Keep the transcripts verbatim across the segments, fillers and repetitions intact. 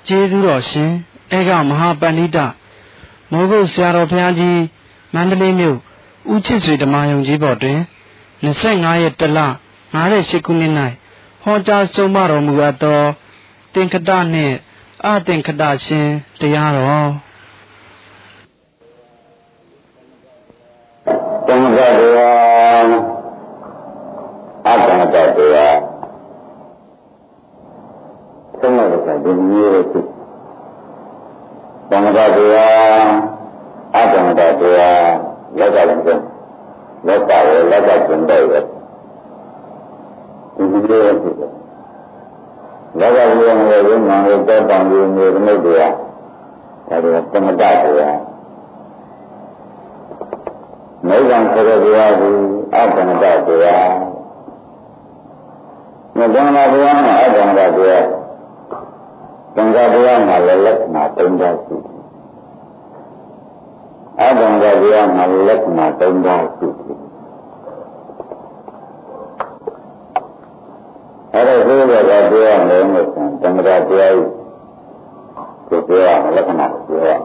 ကျေးဇူးတော်ရှင်ဧကမဟာပန္နိတမိုးကုတ်ဆရာတော်ဘုရားကြီးမန္တလေးမြို့ဦးချစ်ဆွေဓမ္မယုံကြီးဘော်တွင်၂၅ရက်တလ၅၈ခုနှစ်၌ဟောကြားဆုံးမတော်မူအပ်သောသင်္ခတနှင့်အသင်္ခတရှင်တရားတော်သင်္ခတတရားအသင်္ခတတရားသုံးရတဲ့ဒီမျိုးရဲ့သံဃာတရားအသံဃာတရားလက်ကလည်းကျလက်တာရလက်ကကျင်တဲ့ရဒီမျိုးရဲ့လက်ကလည်းငယ်ရင်းမှန်တဲ့တောတောင်ကြီးမျိုးဓမ္မတရားဒါကသံဃာတရားနိဗ္ဗာန်ဆိုတဲ့တရားကိုအသံဃာတရားမြတ်စွာဘုရားမှာအသံဃာတရားသံဃာတရားမှာလည်းလက္ခဏာသုံးပါးရှိတယ်။အသံဃာတရားမှာလက္ခဏာသုံးပါးရှိတယ်။အဲ့ဒါဆိုတော့တရားလည်းမဟုတ်သံဃာတရားကိုတရားလက္ခဏာပြောရ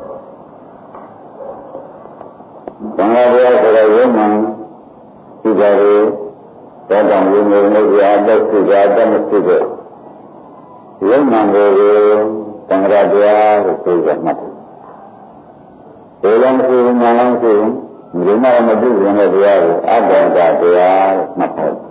သံဃာတရားဆိုတဲ့ယုံမှန်ရှိကြတယ်။တောတောင်ရင်းနေနေကြအသက်ရှိကြအသက်မရှိကြယုံမှန်ကိုသံဃာတရားကိုသိကြမှတ်တယ်။ဒီလိုမရှိဘူးမှန်လို့ရှိရင်ဒီမှာမသိရင်လည်းတရားကိုအတ္တတရားမှတ်တယ်။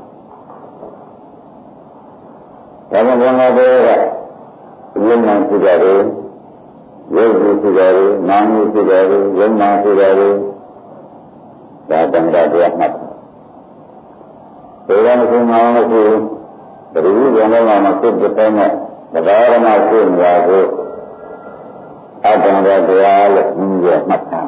ဒါကြောင့်ဘုရားတရားကယုံမှန်ရှိကြတယ်။ယုတ်ရှိကြတယ်။နာမ်ရှိကြတယ်။ယုံမှန်ရှိကြတယ်။ဒါသံဃာတရားမှတ်တယ်။ဒီလိုမရှိမှန်လို့ရှိရင်ဘယ်လိုကြောင့်လဲမှာစိတ်တဲ့နဲ့တရားဓမ္မရှိနေတာကိုအတ္တတရားလို့ညွှန်ပြမှတ်တာ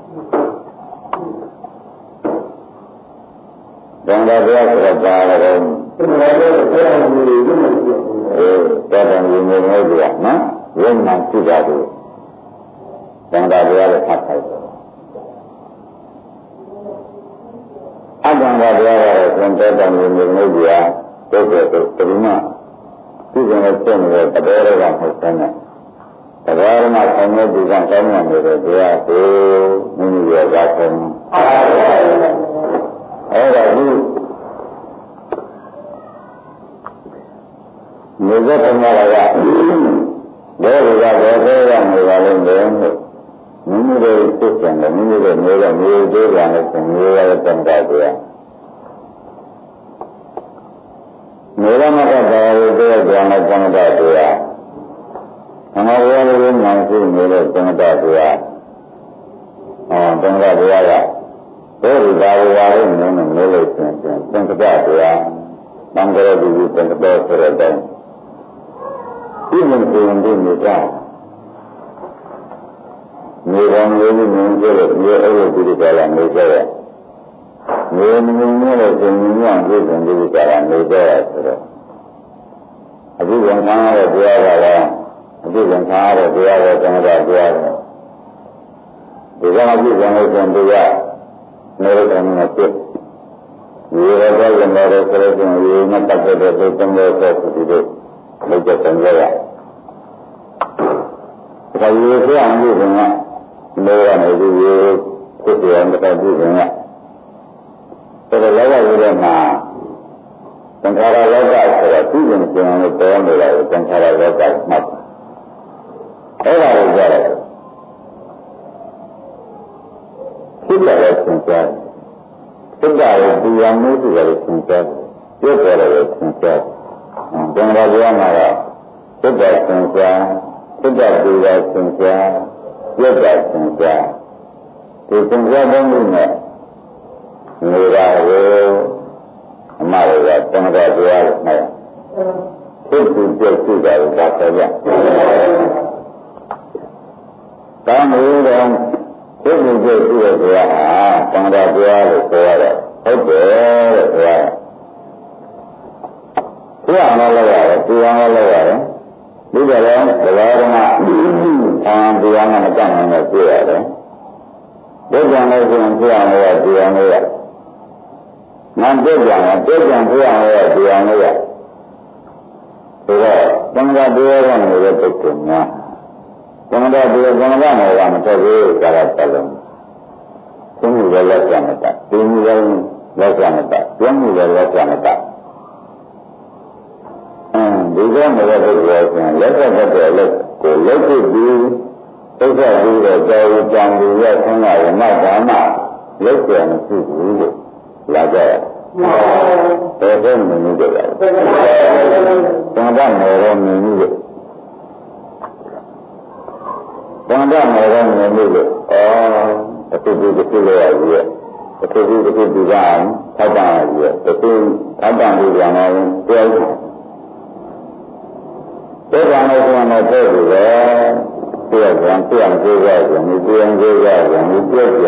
။သံဃာတရားဆိုတာဘာလဲ။သံဃာတရားတရားမျိုးတွေလို့ပြောတယ်။အဲတော်တော်မျိုးမျိုးတွေနော်။ယုံမှန်ရှိတာကိုသံဃာတရားလို့ဖတ်ထားတယ်။အတ္တတရားကတော့သံဃာတော်မျိုးမျိုးတွေတုတ်တဲ့တုတ်တယ်ဒီကနေ့ကျင့်နေတဲ့တရားတွေကမဟုတ်ဘူးနဲ့တရားဓမ္မဆောင်ရွက်ပြီးကောင်းကောင်းနေတဲ့တရားကိုမိမိရဲ့ဇာတ်ဆုံးအဲ့ဒါဒီမြေသက်သမားကဘယ်လိုကဘယ်လိုရနေပါလိမ့်မယ်မိမိတို့သိစံတယ်မိမိတို့မျိုးကမျိုးသေးတယ်နဲ့ဆိုမျိုးရတဲ့တန်တာတရားမေရမကတရားကိုတရားကြောင့်သံဃာတရားအမေဝါရကိုမှန်ရှိနေတဲ့သံဃာတရားအော်သံဃာတရားကဘယ်လိုသာဝါလို့နည်းနည်းလေးလေးပြန်ပြန်သံဃာတရားသံဃာတိသံဃာဆိုတဲ့ဒီလိုပုံစံတွေကမြေပေါ်မျိုးမျိုးမျိုးကျတဲ့မြေအုပ်စုတွေကလည်းနေကြတယ်မြေမြင့်မြင့်လို့ရှင်မြင့်ပြည့်စုံပြီးကြတာနေကြရဆိုတော့အဘိဓမ္မာရဲ့တရားကလည်းအဘိဓမ္မာရဲ့တရားကိုသံဃာတရားကိုဒီကနေ့ပြန်လို့ပြန်ပြရနေတယ်နဲ့ပြည့်ရေရတဲ့နေရာတွေဆိုရင်ရေနဲ့ပတ်သက်တဲ့သုံးတဲ့ဆက်ဒီလိုလုပ်ကြတယ်ရဒါရေပြောင်းလို့ကလောရနေပြီရေဖြစ်တယ်မတော်ဘူးခင်ဗျဆိုတော့လောကကြီးထဲမှာသံဃာရလောကဆိုတော့သူ့ရင်ကျင်လို့ပြောနေတာကိုသံဃာရလောကမှတ်အဲ့ဒါကိုကြားတယ်ဖြစ်တယ်သင်ကြားဖြစ်တယ်ဒီရမျိုးတွေလည်းသင်ကြားပြည့်တယ်လည်းသင်ကြားသံဃာရမှာတော့ဖြစ်တယ်သင်ကြားဖြစ်တယ်ဒီရသင်ကြားပြည့်တယ်သင်ကြားဒီသင်ကြားတဲ့မှုနဲ့နေတာကိုအမှားတွေကသံဃာတရားလို့မှတ်ရဖြစ်ပြီးပြည့်စုံတယ်ဒါဆိုကြတမ်းလို့တော့ဖြစ်ပြီးပြည့်စုံတဲ့တရားဟာသံဃာတရားလို့ပြောရတော့ဟုတ်တယ်တဲ့တရားဖြစ်အောင်လည်းလုပ်ရတယ်ပြအောင်လည်းလုပ်ရတယ်ဒီကြတော့တရားဓမ္မအာတရားနဲ့မတတ်နိုင်တော့ပြရတယ်ဒုက္ခလည်းဆိုရင်ပြအောင်လည်းပြအောင်လည်းငါပြည့်ကြံတယ်ပြည့်ကြံပြအောင်လည်းပြအောင်လည်းဆိုတော့သမထတရားကနေတဲ့ပုဂ္ဂိုလ်များသမထတရားသမထနယ်ကမထက်ဘူးကာရတလုံးသိမှုလည်းလက်ကြမတတ်သိမှုလည်းလက်ကြမတတ်ပြောမှုလည်းလက်ကြမတတ်အင်းဒီကနေတဲ့ပုဂ္ဂိုလ်ကလက်ဆက်တဲ့လက်ကိုလက်ဖြစ်ပြီးသိစ္စာပြီးတော့ကြောင်းကြံပြီးရဆင်းလာရင်နောက်ဓမ္မလက်ကြမရှိဘူးလို့လာကြရဘယ်တော့မှမမြင်ကြပါဘူးသံဃာနယ်ရောမြင်မှုလို့သံဃာနယ်ရောမြင်မှုလို့ဩတစ်ခုတစ်ခုလေးရကြီးရဲ့တစ်ခုတစ်ခုဒီကထောက်ပံ့ရကြီးရဲ့တစ်ခုထောက်ပံ့ပြီးကြအောင်ပြောတယ်ဒီကနေ့ဆိုရင်တော့တွေ့ပြီပဲပြောကြံပြောကြကြကြဒီပြောကြကြကြဒီပြောကြ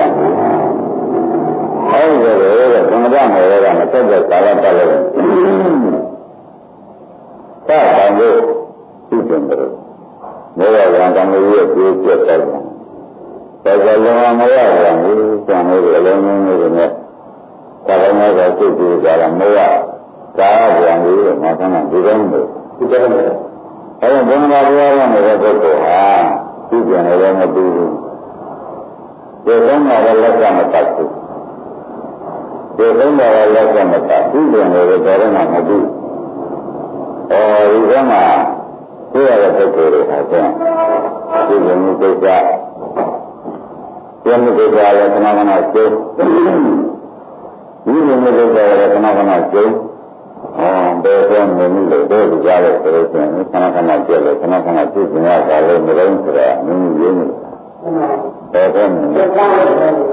အဲဒီလိုလေသမထမေရကမတက်တဲ့ကာလတက်လို့သာတန်ကိုသိတယ်လို့မေရကံကံရဲ့ပြည့်ကျက်တယ်တော်တော်လုံးဝမရဘူးကျန်လို့အလုံးလုံးလေးနဲ့ဒါကလည်းတော့သိပြီးကြတာမရဒါကြံပြီးတော့မဆန်းဒီကုန်းလို့ဒီကုန်းလို့အဲဒီဘုရားဘုရားကနေတဲ့ပုဂ္ဂိုလ်ဟာသိကြတယ်လည်းမသိဘူးဒီကုန်းကလည်းလက်ကမတတ်ဘူးဒီကုန်းကလည်းလက်ကမတတ်သိကြတယ်လည်းတော်တော်မှမသိအဲဒီကမှသိရတဲ့ပုဂ္ဂိုလ်တွေဟာကျန်ဒီလိုမျိုးကိစ္စဒီလိုကိစ္စလည်းခဏခဏကျုပ်ဒီလိုမျိုးကိစ္စလည်းခဏခဏကျုပ်အော်ဘယ်တော့မှမလို့တို့ကြားလို့ဆိုလို့ရှိရင်ခဏခဏကျက်လို့ခဏခဏပြည့်စုံရတာလည်းမလုံးဆိုတာမင်းကြီးရင်းနေဘယ်တော့မှကျုံကြနေ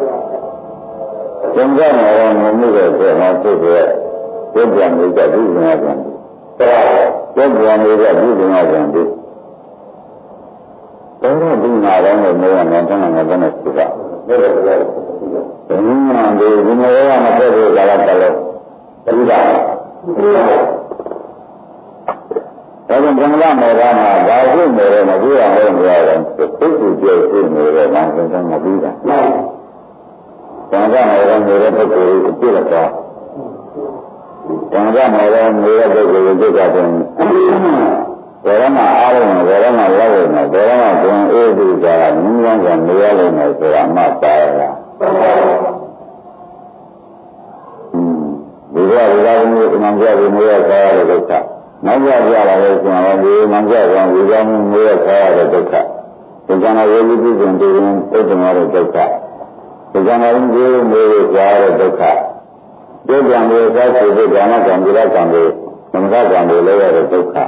တော့မမှုတဲ့ဆိုတော့သူ့ရဲ့ကျုပ်ပြန်နေကြပြီးနေရတယ်ကျုပ်ပြန်နေကြပြီးနေရတယ်ဒီတော့ဒီမှာတော့မရနိုင်တဲ့ငါကနေစီတာဒါလည်းဒီမှာဒီဒီမှာရမှာတဲ့ကာလတလို့ပြီးတာဒါကြောင့်ဘုရားမေရမှာဒါဖြစ်နေတယ်မပြီးအောင်လို့မရဘူးသိစုကျဲဖြစ်နေတယ်ဘာလို့လဲမပြီးတာဘုရားမေရနေတဲ့ပုဂ္ဂိုလ်ကိုပြည့်တော့ဘုရားမေရနေတဲ့ပုဂ္ဂိုလ်ကိုကြည့်ကြတယ်ဘယ်တော့မှအားလုံးဘယ်တော့မှလောက်ရမယ်ဘယ်တော့မှဘုံအေးဒီကငင်းငင်းကနေရလိမ့်မယ်ဆိုတာမှတ်ပါရလားဒီကဒီကမျိုးအမှန်ကြပြီးမျိုးရခါရတဲ့ဒုက္ခနောက်ကြပြလာလို့ဆိုရင်ဒီမှန်ကြကောင်ဒီကမျိုးရခါရတဲ့ဒုက္ခဒီကနေ့ဝိသုဒ္ဓံတေရင်ဥဒ္ဓမာတဲ့ဒုက္ခဒီကနေ့မျိုးမျိုးရခါရတဲ့ဒုက္ခဒီကံမျိုးသာဆိုတဲ့ဓမ္မကံဒီကံတွေသမထကံတွေလည်းရတဲ့ဒုက္ခ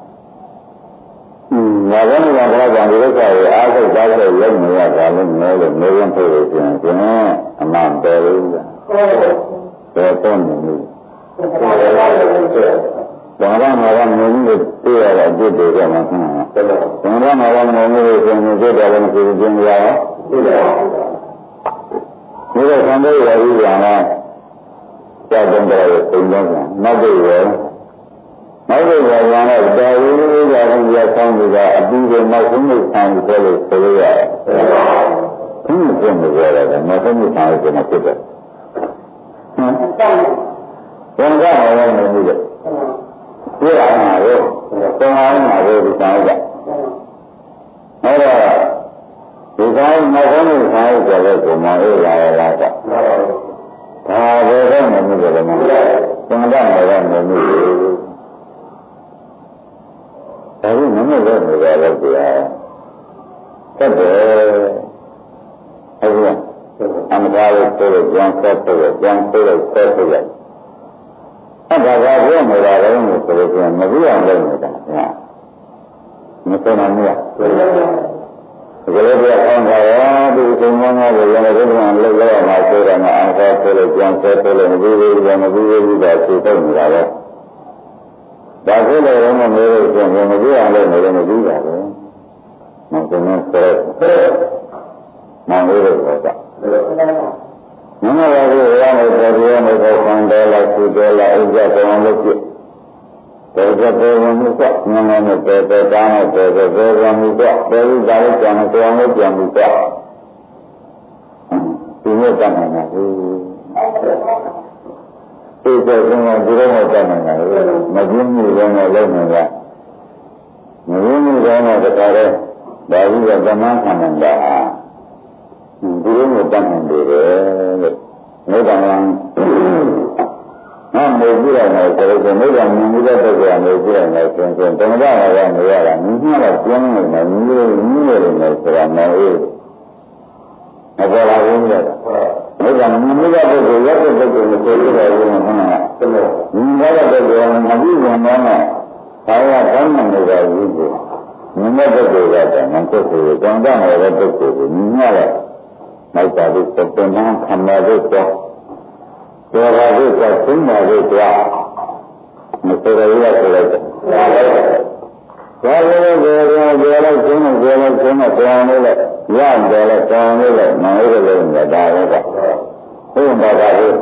ငါကလည်းဘာသာပြန်ဒီဥစ္စာကိုအားထုတ်သားလို့လုံးနေရတာလို့မျိုးလို့မျိုးရင်ထုတ်လို့ရှင်ကျင်းအမှန်တယ်လို့ဟုတ်တယ်တော့နေလို့ဘာသာမှာကမျိုးကြီးကိုတွေ့ရတာတွေ့တယ်ကမှဆန်းတယ်ဘာသာမှာကမျိုးကြီးကိုတွေ့တယ်လည်းမသိဘူးကျင်းရအောင်တွေ့တယ်ဒီလိုဆံတဲ့ရည်ရအောင်ကြောက်တဲ့တယ်ပုံစံနောက်ပြီးရနောက်ပြီးဘာဝနာတော်ရင်းလေးကြအောင်ရဆောင်ပြီးတော့အပြီးကိုနောက်ဆုံးကိုဆံပြီးလို့ဆိုလို့ရတယ်။ဒီလိုပြန်လို့ရတယ်နောက်ဆုံးကိုဆံလို့ပြန်ဖြစ်တယ်။ဟမ်။ဘုရားဟောတယ်လို့ပြောတယ်။ပြရမှာရောတောင်းအောင်မှာရောဒီဆောင်ကြ။အဲ့တော့ဒီကောင်နောက်ဆုံးကိုဆံလို့ဆိုတော့ကိုမအေးလာလာတော့ဒါဘယ်တော့မှမလုပ်ရဘူး။သံဃာမှာတော့မလုပ်ဘူး။ဒါကနမလို့နေရတော့ကြာတက်တယ်ဟုတ်ကဲ့အမှန်တရားကိုပြောကြံဆက်တယ်ကြံဆက်တယ်ဆက်တယ်အဲ့ဒါကပြောနေတာလည်းဆိုလို့ပြန်မပြီးအောင်လုပ်နေတာဟာမဆုံးနိုင်ဘူးဒီလိုပြအောင်ကြရောဒီကုန်းမောင်းကိုလည်းဒီလိုမှလုပ်ရမှာဆိုတော့အမှန်တရားကိုကြံဆက်တယ်မပြီးဘူးမပြီးဘူးတော့သိတော့နေတာပဲဒါကိုလည်းတော့မလို့ဆိုရင်မပြောအောင်လည်းမလို့မပြီးပါဘူး။နောက်ဆုံးဆက်မောင်လေးတို့ကမမဘာလို့ရမယ်တော်ရမယ်တော့ဆန်းတယ်လားသူတယ်လားဥစ္စာကောင်းလို့ဖြစ်တော်ကြပေါ်မှုကငငနဲ့တော်တော်တောင်းတော်တော်ပေါ်မှုကတော်ဥစ္စာကိုကြံကြောင်းလို့ကြံမှုကဒီလိုတတ်နိုင်တာဘူးဒီလိုကဒီလိုမှတတ်နိုင်တာမပြင်းမှုလုံးနဲ့လုံးနေတာကောင်းတဲ့တရားတွေဒါကြီးကသမန်ခံနေတာဒီလိုမျိုးတတ်နိုင်တယ်လို့နိဗ္ဗာန်ကနော်မေ့ပြရမယ်ဆိုတော့နိဗ္ဗာန်မြင်ပြီးတဲ့ပုဂ္ဂိုလ်ကမေ့ပြရမယ်ဆိုရင်တမ္ပရာကနေရတာမြင်ရတော့ကျင်းနေတယ်မြင်ရမြင်ရတယ်ဆိုတာမဟုတ်ဘူးမပေါ်လာဘူးလေနိဗ္ဗာန်မြင်ပြီးတဲ့ပုဂ္ဂိုလ်ရောက်တဲ့ပုဂ္ဂိုလ်ကိုသိရတယ်ဘုရားကမြင်ရတဲ့ပုဂ္ဂိုလ်ကမပြီးဝင်တော့ဘာဝကောင်းနေတာကြီးကိုမြင်တဲ့ပုဂ္ဂိုလ်ကတော့မပုဂ္ဂိုလ်ကိုကြောင့်တဲ့ပုဂ္ဂိုလ်ကိုမြင်ရတဲ့မိုက်တာကိုပုံမှန်ခံရတဲ့တော့ဒေါ်ရာကိုသိမှလို့ကြွားမဆိုရရဆိုလိုက်တယ်။ဒါလည်းဒါလည်းဘယ်လိုပြောလိုက်ကျင်းဘယ်လိုကျင်းတော့တောင်းလို့ရတယ်လေတောင်းလို့လည်းမဟုတ်လို့လည်းဒါလည်းကဘုရားဘာလို့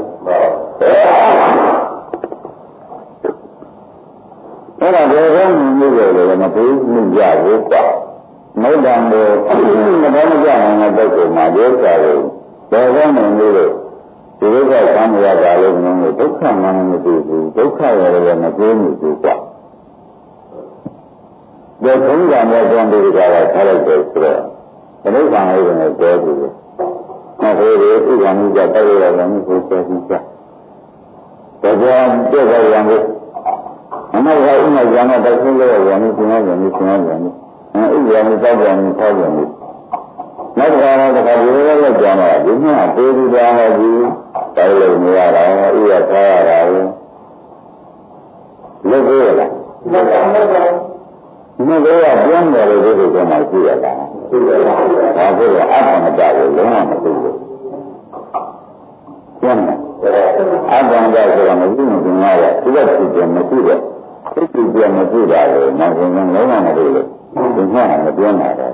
အဲ့ဒါဘယ်လိုမျိုးလဲလည်းမပြီးမှုကြဘူးကွာ။မိဒ္ဒံကိုမတော်မကြနိုင်တဲ့ပုဂ္ဂိုလ်မှာရုပ်စာကိုဘယ်လိုမျိုးလဲဒီလိုကသံဃာပါလို့မျိုးဒုက္ခမှမသိဘူးဒုက္ခရတယ်မသိဘူးကွာဒီဘုရားနဲ့ကြောင့်ဒီကလာထားလိုက်တယ်ဆိုတော့ဘယ်လိုကံလေးတွေနဲ့ပြောကြည့်လဲမဟုတ်ဘူးဥပ္ပံမှုကြတိုက်ရတယ်မျိုးကိုပြောပြီးကြဒါကြောင့်ပြည့်စုံရမယ်အမေကဥမ္မာကျမ်းနဲ့တိုက်ဆုံးလို့ရမယ်ကျမ်းရမယ်ကျမ်းရမယ်ဥပ္ပံမှုတောက်ပြန်မှုထောက်ပြန်မှုနောက်တစ်ခါတော့တစ်ခါဒီလိုလည်းကြောင်းတာဒီမှာတေးပြီးသွားတော့ဒီတိုင်းလို့မရတာဥရထားရတာလို့လို့ရလားမဟုတ်ပါဘူးမဟုတ်ပါဘူးပြန်တယ်လို့ဒီလိုကမှရှိရတာရှိရတာဒါဆိုတော့အတ္တမကြဘူးလုံးဝမသိဘူးပြန်တယ်အတ္တမကြဆိုတော့မသိဘူးခင်ဗျားကဒီကဖြစ်တယ်မရှိတဲ့သိသိပြန်မရှိတာလေနောက်ဆုံးလုံးဝမသိလို့ဒီမှာမပြောနိုင်တာ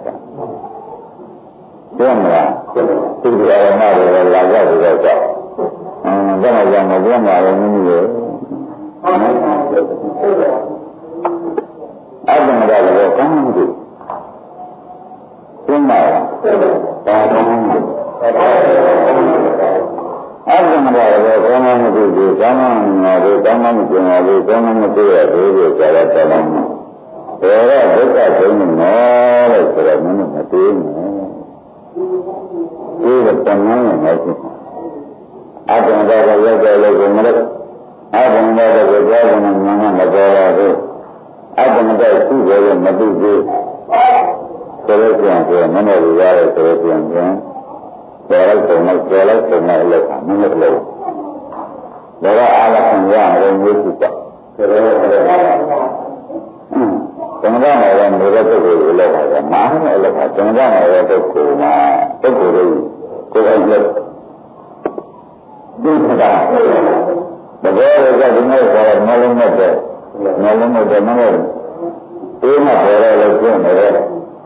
ပြောမလားသူ့ရဲ့အနာတွေလာရောက်ပြီးတော့ကြောက်အင်းဒါမှကြောင့်မပြောမှာလည်းမင်းကြီးရဲ့အတ္တမကလည်းကောင်းမှုတွေရှင်းပါလားဒါကောင်းမှုအတ္တမကလည်းကောင်းမှုတွေကောင်းမှုတွေကောင်းမှုကျင်လာပြီးကောင်းမှုတွေရသေးတယ်ကြတော့တော်တယ်ဘယ်တော့ဒုက္ခသိနေနော်လို့ဆိုတော့မင်းမသိဘူးဒီကတဏှာနဲ့မရှိအတ္တမကလည်းရောက်တယ်လို့ဆိုမလို့အတ္တမကလည်းကြောက်နေမှမပေါ်လာဘူးအတ္တမကရှိတယ်လို့မသိဘူးဆိုတော့ပြန်ပြန်မနဲ့ရရတယ်ဆိုတော့ပြန်ပြန်ပေါ်လိုက်ပုံနဲ့ပေါ်လိုက်ပုံနဲ့လည်းမနဲ့လို့ဒါကအာလခံရအောင်မျိုးဖြစ်တာဆိုတော့သံဃာမှာလည်းနေတဲ့ပုဂ္ဂိုလ်တွေလည်းပါမာနနဲ့လည်းပါသံဃာမှာရဲ့ပုဂ္ဂိုလ်မှာပုဂ္ဂိုလ်တွေကိုယ်တိုင်လည်းသိတာတကယ်လို့ဒီနေ့ဆိုတော့မလုံးမဲ့တဲ့မလုံးမဲ့တဲ့မလုံးဒီမှာပေါ်ရလို့ကျင်းနေတယ်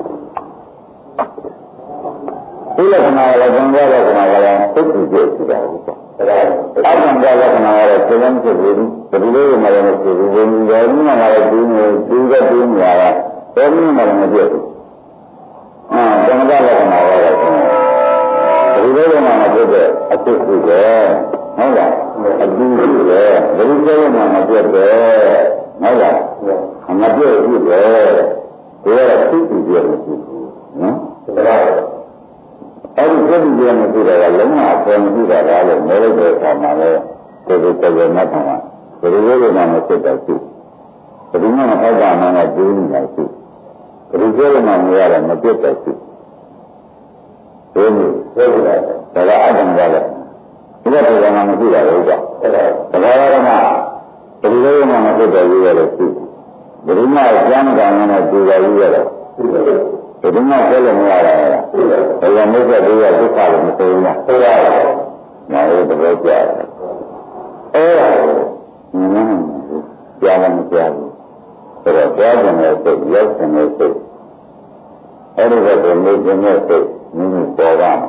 ဒီလက္ခဏာလည်းသံဃာလက္ခဏာလည်းသိကြည့်ကြည့်တာဟုတ်ကဲ့အတ္တမလက္ခဏာလည်းသိရင်ဖြစ်ပြီးဒီလိုမှလည်းမဖြစ်ဘူးဘယ်လိုလဲဒီမှာလည်းဒီလိုဒီကတည်းကညာတာဘယ်လိုမှလည်းမဖြစ်ဘူးအာသံဃာလက္ခဏာလည်းဒီလိုမှမဖြစ်တဲ့အဖြစ်ရှိတယ်ဟုတ်လားအတူရှိတယ်ဘယ်လိုလဲမှမဖြစ်တယ်ဟုတ်လားမဖြစ်ဘူးလေဒီကဖြစ်ပြီးပြလို့ရှိဘူးနော်ဒါကအဲ့ဒီဖြစ်ပြီးပြလို့ရှိတာကလုံးဝအပေါ်မရှိတာကလည်းမဲလိုက်တဲ့အခါမှာလည်းဒီလိုတကယ်မှတ်တာဘယ်လိုလဲမှမဖြစ်တော့ရှိဘယ်လိုမှမဟုတ်တာမှလည်းကျင်းနေတာရှိဘယ်လိုပြောမှမရတော့မဖြစ်တော့ရှိဒီလိုပြောကြတာဒါကအတ္တမကလည်းဒီကတည်းကမှမရှိတာလေကြောက်ဒါကဘာဝရမဘယ်လိုမှမဖြစ်တော့ရရလို့ရှိဘယ်လိုမှကျမ်းဂန်နဲ့ကြည်ရရရတော့ဘယ်လိုမှပြောလို့မရတာလားဘယ်လိုမျိုးပြသေးရဒုက္ခလည်းမသိဘူးလားသိရတယ်။နားရတဲ့ကြောက်အဲ့ဒါနည်းနည်းကြားလည်းမကြားဘူးဆိုတော့ကြားတယ်နဲ့စိတ်ရောက်တယ်နဲ့စိတ်အဲ့ဒီကတော့နေနေတဲ့စိတ်နည်းနည်းပေါ်ပါ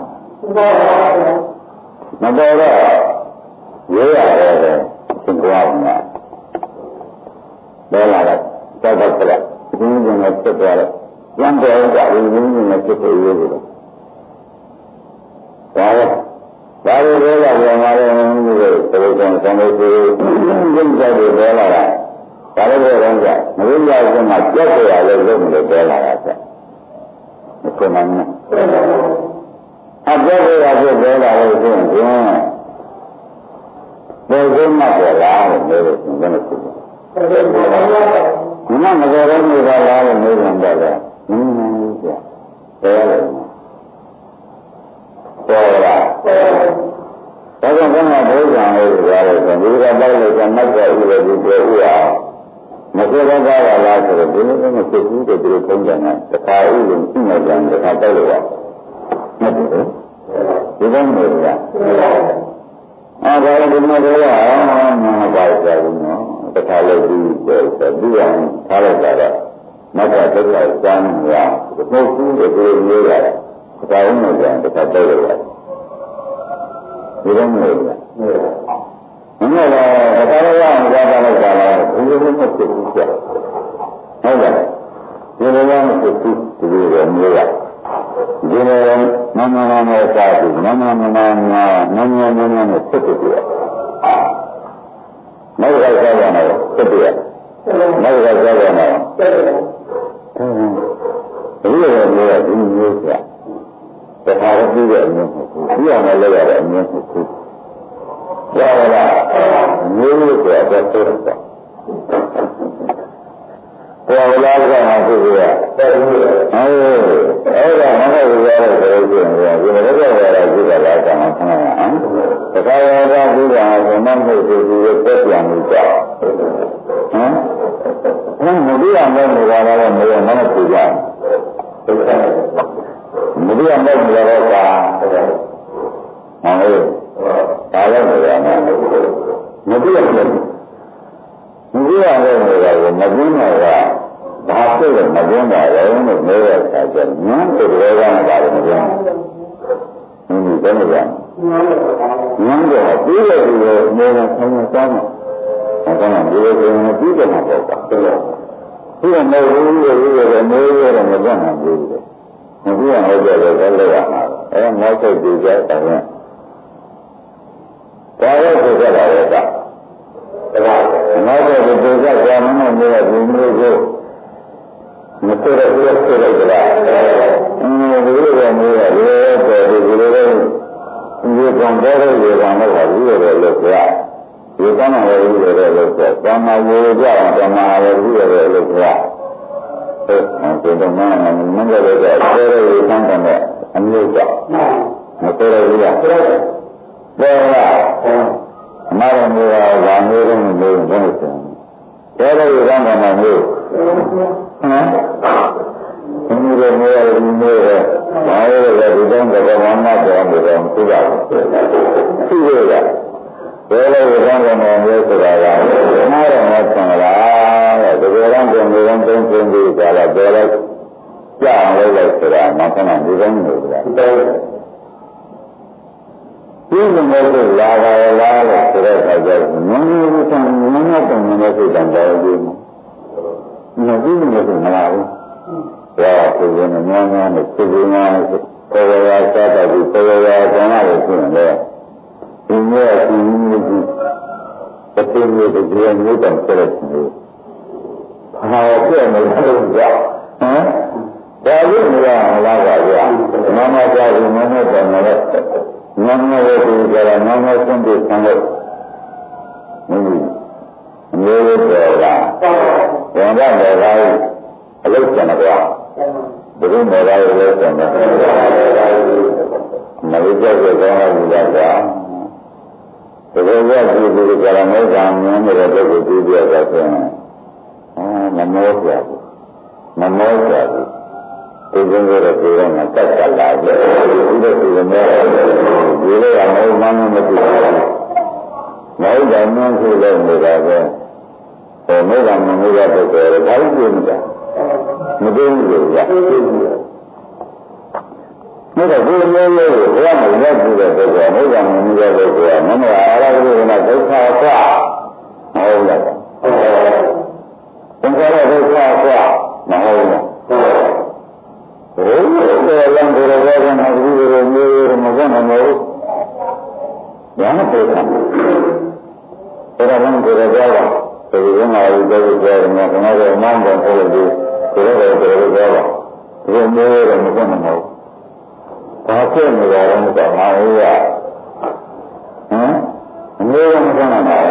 မပေါ်တော့ရေးရတယ်သင်္ကြန်မှာလဲလာတော့တောက်တော့ပြလိုက်ဒီနည်းနဲ့ဖြစ်သွားတယ်ကျန်တယ်ကဒီနည်းနဲ့ဖြစ်ဖို့ရေးတယ်ဒါတော့ဒါလိုပြောရပြန်လာတဲ့ဘုရားသံဃာဆံလို့ဆိုရင်ကြိတ်ကြတယ်ပြောလာတာဒါလည်းတော့ကြမလို့ရအောင်ကပြတ်ပြရလို့လုံးလို့ပြောလာတာဆက်မဆိုနိုင်ဘူးအပြတ်ပြရဖြစ်ပြောလာလို့ဆိုရင်ဘယ်လိုမှပြောလာလို့ပြောလို့ဘယ်လိုဖြစ်လဲဒီမှာမကြော်တော့နေတာလားလို့မေးတယ်တော့လေမင်းမင်းကြီးပြောတယ်လေပေါ်လာဒါကြောင့်ဘုရားဘုရားလေးပြောတယ်ဆိုဒီကတိုက်လို့ကမတ်ကဥပဒေပြောဥအောင်မပြောတော့ပါလားဆိုတော့ဒီလိုမျိုးမဖြစ်ဘူးတဲ့ဒီလိုပုံစံနဲ့တခါဥလို့ရှိနေကြတယ်တခါတိုက်လို့ရမဟုတ်ဘူးဒီလိုမျိုးကအာဒါကဒီမှာတော့မမပါကြဘူးနော်တခါလို့ပြီးတယ်ဆိုပြီးအောင်ထားလိုက်တာတော့မတ်ကတက်လိုက်စမ်းရမဟုတ်ဘူးတဲ့ဒီလိုမျိုးကတခါဥနဲ့ပြန်တခါတိုက်လို့ရတယ်ဒီလိုမျိုးကမင်းကတခါတော့ရအောင်ကြားတာလိုက်တာလားဘယ်လိုမှမဖြစ်ဘူးကျဟုတ်ကဲ့ဒီလိုမှမဖြစ်ဘူးဒီလိုမျိုးကဒီလိုမမမမစားဘူးမမမမမမမမမနဲ့ဖြစ်တယ်ပြမဟုတ်ကစားရမယ်ဖြစ်တယ်မဟုတ်ကစားရမယ်ဒီလိုမျိုးကဒီမျိုးကတခါတော့ပြီးတဲ့အမျိုးမဟုတ်ဘူးပြီးအောင်လည်းရတဲ့အမျိုးမဟုတ်ဘူးရပါလားမျိုးလို့ဆိုတော့ဆိုတော့ပေါ်လာကြမှာဖြစ်ရတဲ့ဟုတ်အဲ့ဒါမဟုတ်ဘူးရတဲ့ဆိုရင်ဒီလိုတော့ရတာကြည့်တာလားကောင်းအောင်ခဏအောင်တခါရတာကြည့်တာဆိုမှမဟုတ်ဘူးဒီတက်ပြန်လို့ကြောက်ဟမ်ဘယ်မဒီအောင်လဲနေတာလည်းမရမနဲ့ပြကြမဒီအောင်လဲနေတာတော့ကာဟုတ်ဒါလည်းနေရမှာမဒီအောင်လဲမဒီအောင်လဲနေတာကိုမပြီးတော့ကဘာဖြစ်လဲမပြင်းပါလဲလို့ပြောရတာကျညံတဲ့တွေကလည်းမပြင်းဘူးဒီဘယ်လိုလဲညံတော့ပြီးတယ်ဒီလိုအများကြီးဆောင်းဆောင်းတော့ဒါကဒီလိုဆိုရင်ပြီးတယ်မှာပေါ့ကွာတော်တော်ဒီကမဟုတ်ဘူးလို့ပြောတယ်မျိုးရတော့မပြတ်နိုင်ဘူးလေမပြီးအောင်ဟုတ်တယ်တော့လောက်ရမှာအဲမောက်စိတ်ဒီကျတော့ဒါလည်းဆိုကြတာလေကဒါကမောက်စိတ်ဒီကျကြာမှမလို့ဒီမျိုးကိုမတော်ရဘူးဆိုလိုက်ကြလားအင်းဒီလိုကမျိုးရလေတော့ဒီလိုလေဒီကောင်တော်ရရေကောင်တော့ဟာဘူးရတယ်လို့ပြောဒီကမ်းမှာလည်းဘူးရတယ်လို့ပြောတမဝေကြတမလည်းဘူးရတယ်လို့ပြောအဲဒီတော့မှမင်းတို့ကတော်ရရေကောင်တဲ့အမျိုးကြောင့်မတော်ရဘူးလားတော်ရအမှားရမျိုးကဘာမျိုးတော့မလို့ဘယ်လိုဆိုတော်ရရေကောင်ကမှမျိုးဟမ်ဒီလိုမျိုးဒီမျိုးဘာလို့လဲဒီတော့ကဘာမှမပြောဘူးတော့သူကသူ့ရဲ့ဘယ်လိုကောင်းကောင်းမျိုးဆိုတာကမှားတော့မဆန်လားတဲ့ဒီလိုတော့ပြန်ပြီးတော့သုံးသင်ပြီးကြတော့ပြောလိုက်ကြောက်လိုက်လိုက်ဆိုတာမဆန်ဘူးဒီကောင်းမျိုးကဒီလိုမျိုးလာပါလားလို့ဆိုတဲ့အခါကျတော့ငြင်းငြင်းဆန်ငြင်းငြင်းတုံနေတဲ့စိတ်တန်တယ်ဒီမဟုတ်ဘူးမလားဘူးဒါကိုယ်ကညောင်းညောင်းနဲ့စိတ်ကညောင်းပေါ်ရရစားတယ်ဒီပေါ်ရရကောင်းရတယ်ဆိုရင်လည်းဒီမျိုးအချင်းမျိုးကြီးတစ်သိမျိုးတစ်ကြိမ်မျိုးတောင်ဆက်ရနေဘာဖြစ်နေလဲကြောက်ဟမ်ဒါလို့မရအောင်လားပါဗျာမမကြောက်ဘူးမမတောင်လည်းငန်းငယ်ဒီကြရငန်းငယ်ဆုံးပြဆန်းလို့မျိုးမျိုးပေါ်လာဝန်ရမယ်လားအလုတ်ကျန်တော့ဘယ်လိုလဲလဲလို့ဆိုတော့မလေးကြောက်ကြောက်ကောင်းလာပြီလားဒီလိုကဒီဒီကြရမယ်ကမြင်နေတဲ့ပုဂ္ဂိုလ်ကြည့်ပြတော့ဆိုရင်အာမမောပြဘူးမမောပြဘူးဒီလိုမျိုးတွေတော့ငါတက်တက်လာတယ်ဒီလိုဒီလိုမျိုးဒီလိုကမဟုတ်မှန်းမသိဘူးမဟုတ်တယ်မှန်းဆိုလို့နေတာပဲဟိုမေကမမေကပုဂ္ဂိုလ်ဘာလို့ပြောနေတာမသိဘူးလေကမေကဒီလိုမျိုးကိုဘုရားမရက်ဘူးတဲ့ပုဂ္ဂိုလ်မေကမမေကပုဂ္ဂိုလ်ကမမေအာရဘုရားကဒုက္ခကွာမဟုတ်လားသင်္ခါရဒုက္ခကွာမဟုတ်လားဘုရားကလည်းဘုရားကလည်းမဘူးလို့မျိုးမကောင်းမလို့ဘာမှပြောတာဘုရားကဘုရားကဒီလိုမှလည်းပြောပြမှာကျွန်တော်တို့အမှန်တန်ဆိုလို့ဒီလိုတော့တော်တော်ပြောပါဒီလိုမျိုးတော့မဖြစ်နိုင်ဘူးဘာဖြစ်နေကြလဲဆိုတော့ငါတို့ကဟမ်အမျိုးမဖြစ်နိုင်ပါ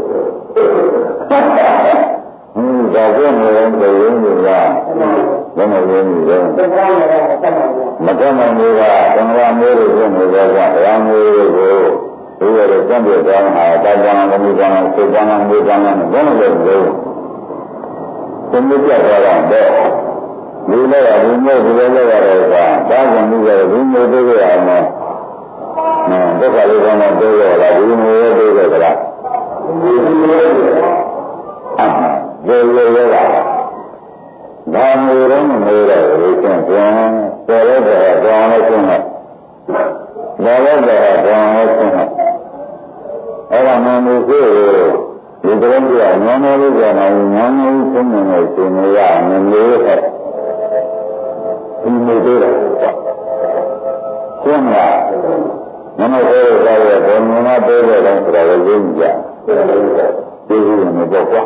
ဘူးဟင်းဒါဖြစ်နေတယ်ဆိုရင်ဒီကဘယ်လိုရင်းနေလဲမတတ်နိုင်ဘူးကသံဃာမျိုးတွေဖြစ်နေကြတာတရားမျိုးတွေကိုဒီလိုစံပြတောင်းတာတာကြောင့်ဘုရားကြောင့်စေကြောင့်မျိုးကြောင့်လည်းဘယ်လိုလဲလို့သင်္ကြန်ကြတော့တော့ဒီလိုရဒီမျိုးဒီလိုရရတဲ့အခါဒါကြောင့်ဒီလိုဒီမျိုးတွေရအောင်နော်ဒုက္ခလေးကောင်းတော့တွေးရတာဒီမျိုးတွေတွေးကြတာဒီလိုအာဒီလိုရတာဒါမျိုးတော့မလို့တော့ဒီကျန်ပြန်ပေါ်ရတဲ့ကြောင်းလေးကျင်းတော့ပေါ်ရတဲ့ကြောင်းလေးကျင်းတော့အဲ့ဒါမှမဟုတ်ဘူးဒီကလေးကညောင်းနေလို့ကြာနေညောင်းနေဆုံးနေလို့ရှင်နေရမလို့ဟဲ့ဒီလိုတွေးတော့ကျင်းလာမမဟဲ့လာရဲ့ဘုံနာပေးတဲ့တော့ဆိုတော့ရင်းကြဒီလိုမျိုးပေါ့ကွာ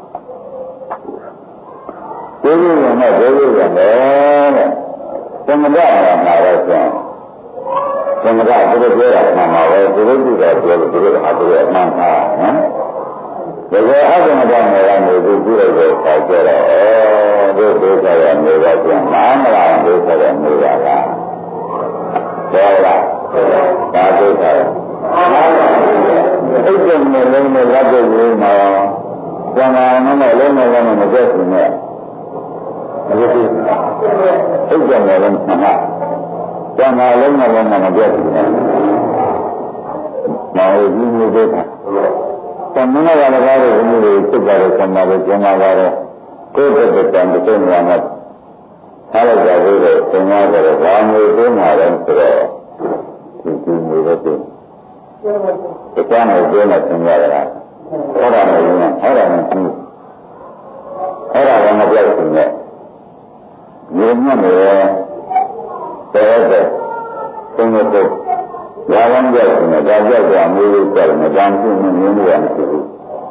ဒီလိုမျိုးနဲ့ဒီလိုမျိုးနဲ့သမထမှာမှာတော့ကျန်သမထသူတို့ပြောတာမှန်ပါပဲသူတို့ကြည့်တာပြောလို့သူတို့ဟာသူတို့အမှန်ပါနော်ဒါကြောင့်အသမထမှာလည်းသူကြည့်လိုက်တဲ့အခါကျတော့အဲဒီဒုက္ခရနေတော့ပြန်မမလားဒုက္ခရနေတာလားပြောလားဒါဒုက္ခရအဲ့ဒီနဲ့လုံးနဲ့လက်တွေ့ကြီးမှာကျန်တာနဲ့လုံးနဲ့လုံးနဲ့မပြတ်ဘူးနဲ့အဲ့ဒီအဲ့ဒီနဲ့လုံးမှာကျန်တာလုံးနဲ့လုံးနဲ့မပြတ်ဘူးနဲ့မောင်ကြီးမျိုးတွေသမဏေကလည်းကားတွေဒီလိုဖြစ်ကြတယ်ဆံပါပဲကျန်ပါတော့ကိုယ်တည်းတည်းတည်းမှာမှာထားလိုက်ကြသေးတယ်သင်္ဃာကတော့ဘာမျိုးသိမှာလဲဆိုတော့ဒီဒီမျိုးပဲသိဒီကံကိုသိနေသင်္ဃာကဟောတာလည်းဟောတာလည်းသိအဲ့ဒါလည်းမပြောက်ဘူးနဲ့မြေမြတ်နေတယ်တဲ့တဲ့သင်္ဃာကိုရာဝန်းပြောက်နေတယ်ဒါကြောက်ကြမျိုးလေးကြောက်နေတယ်ဒါမှမဟုတ်မျိုးမျိုးရမရှိဘူး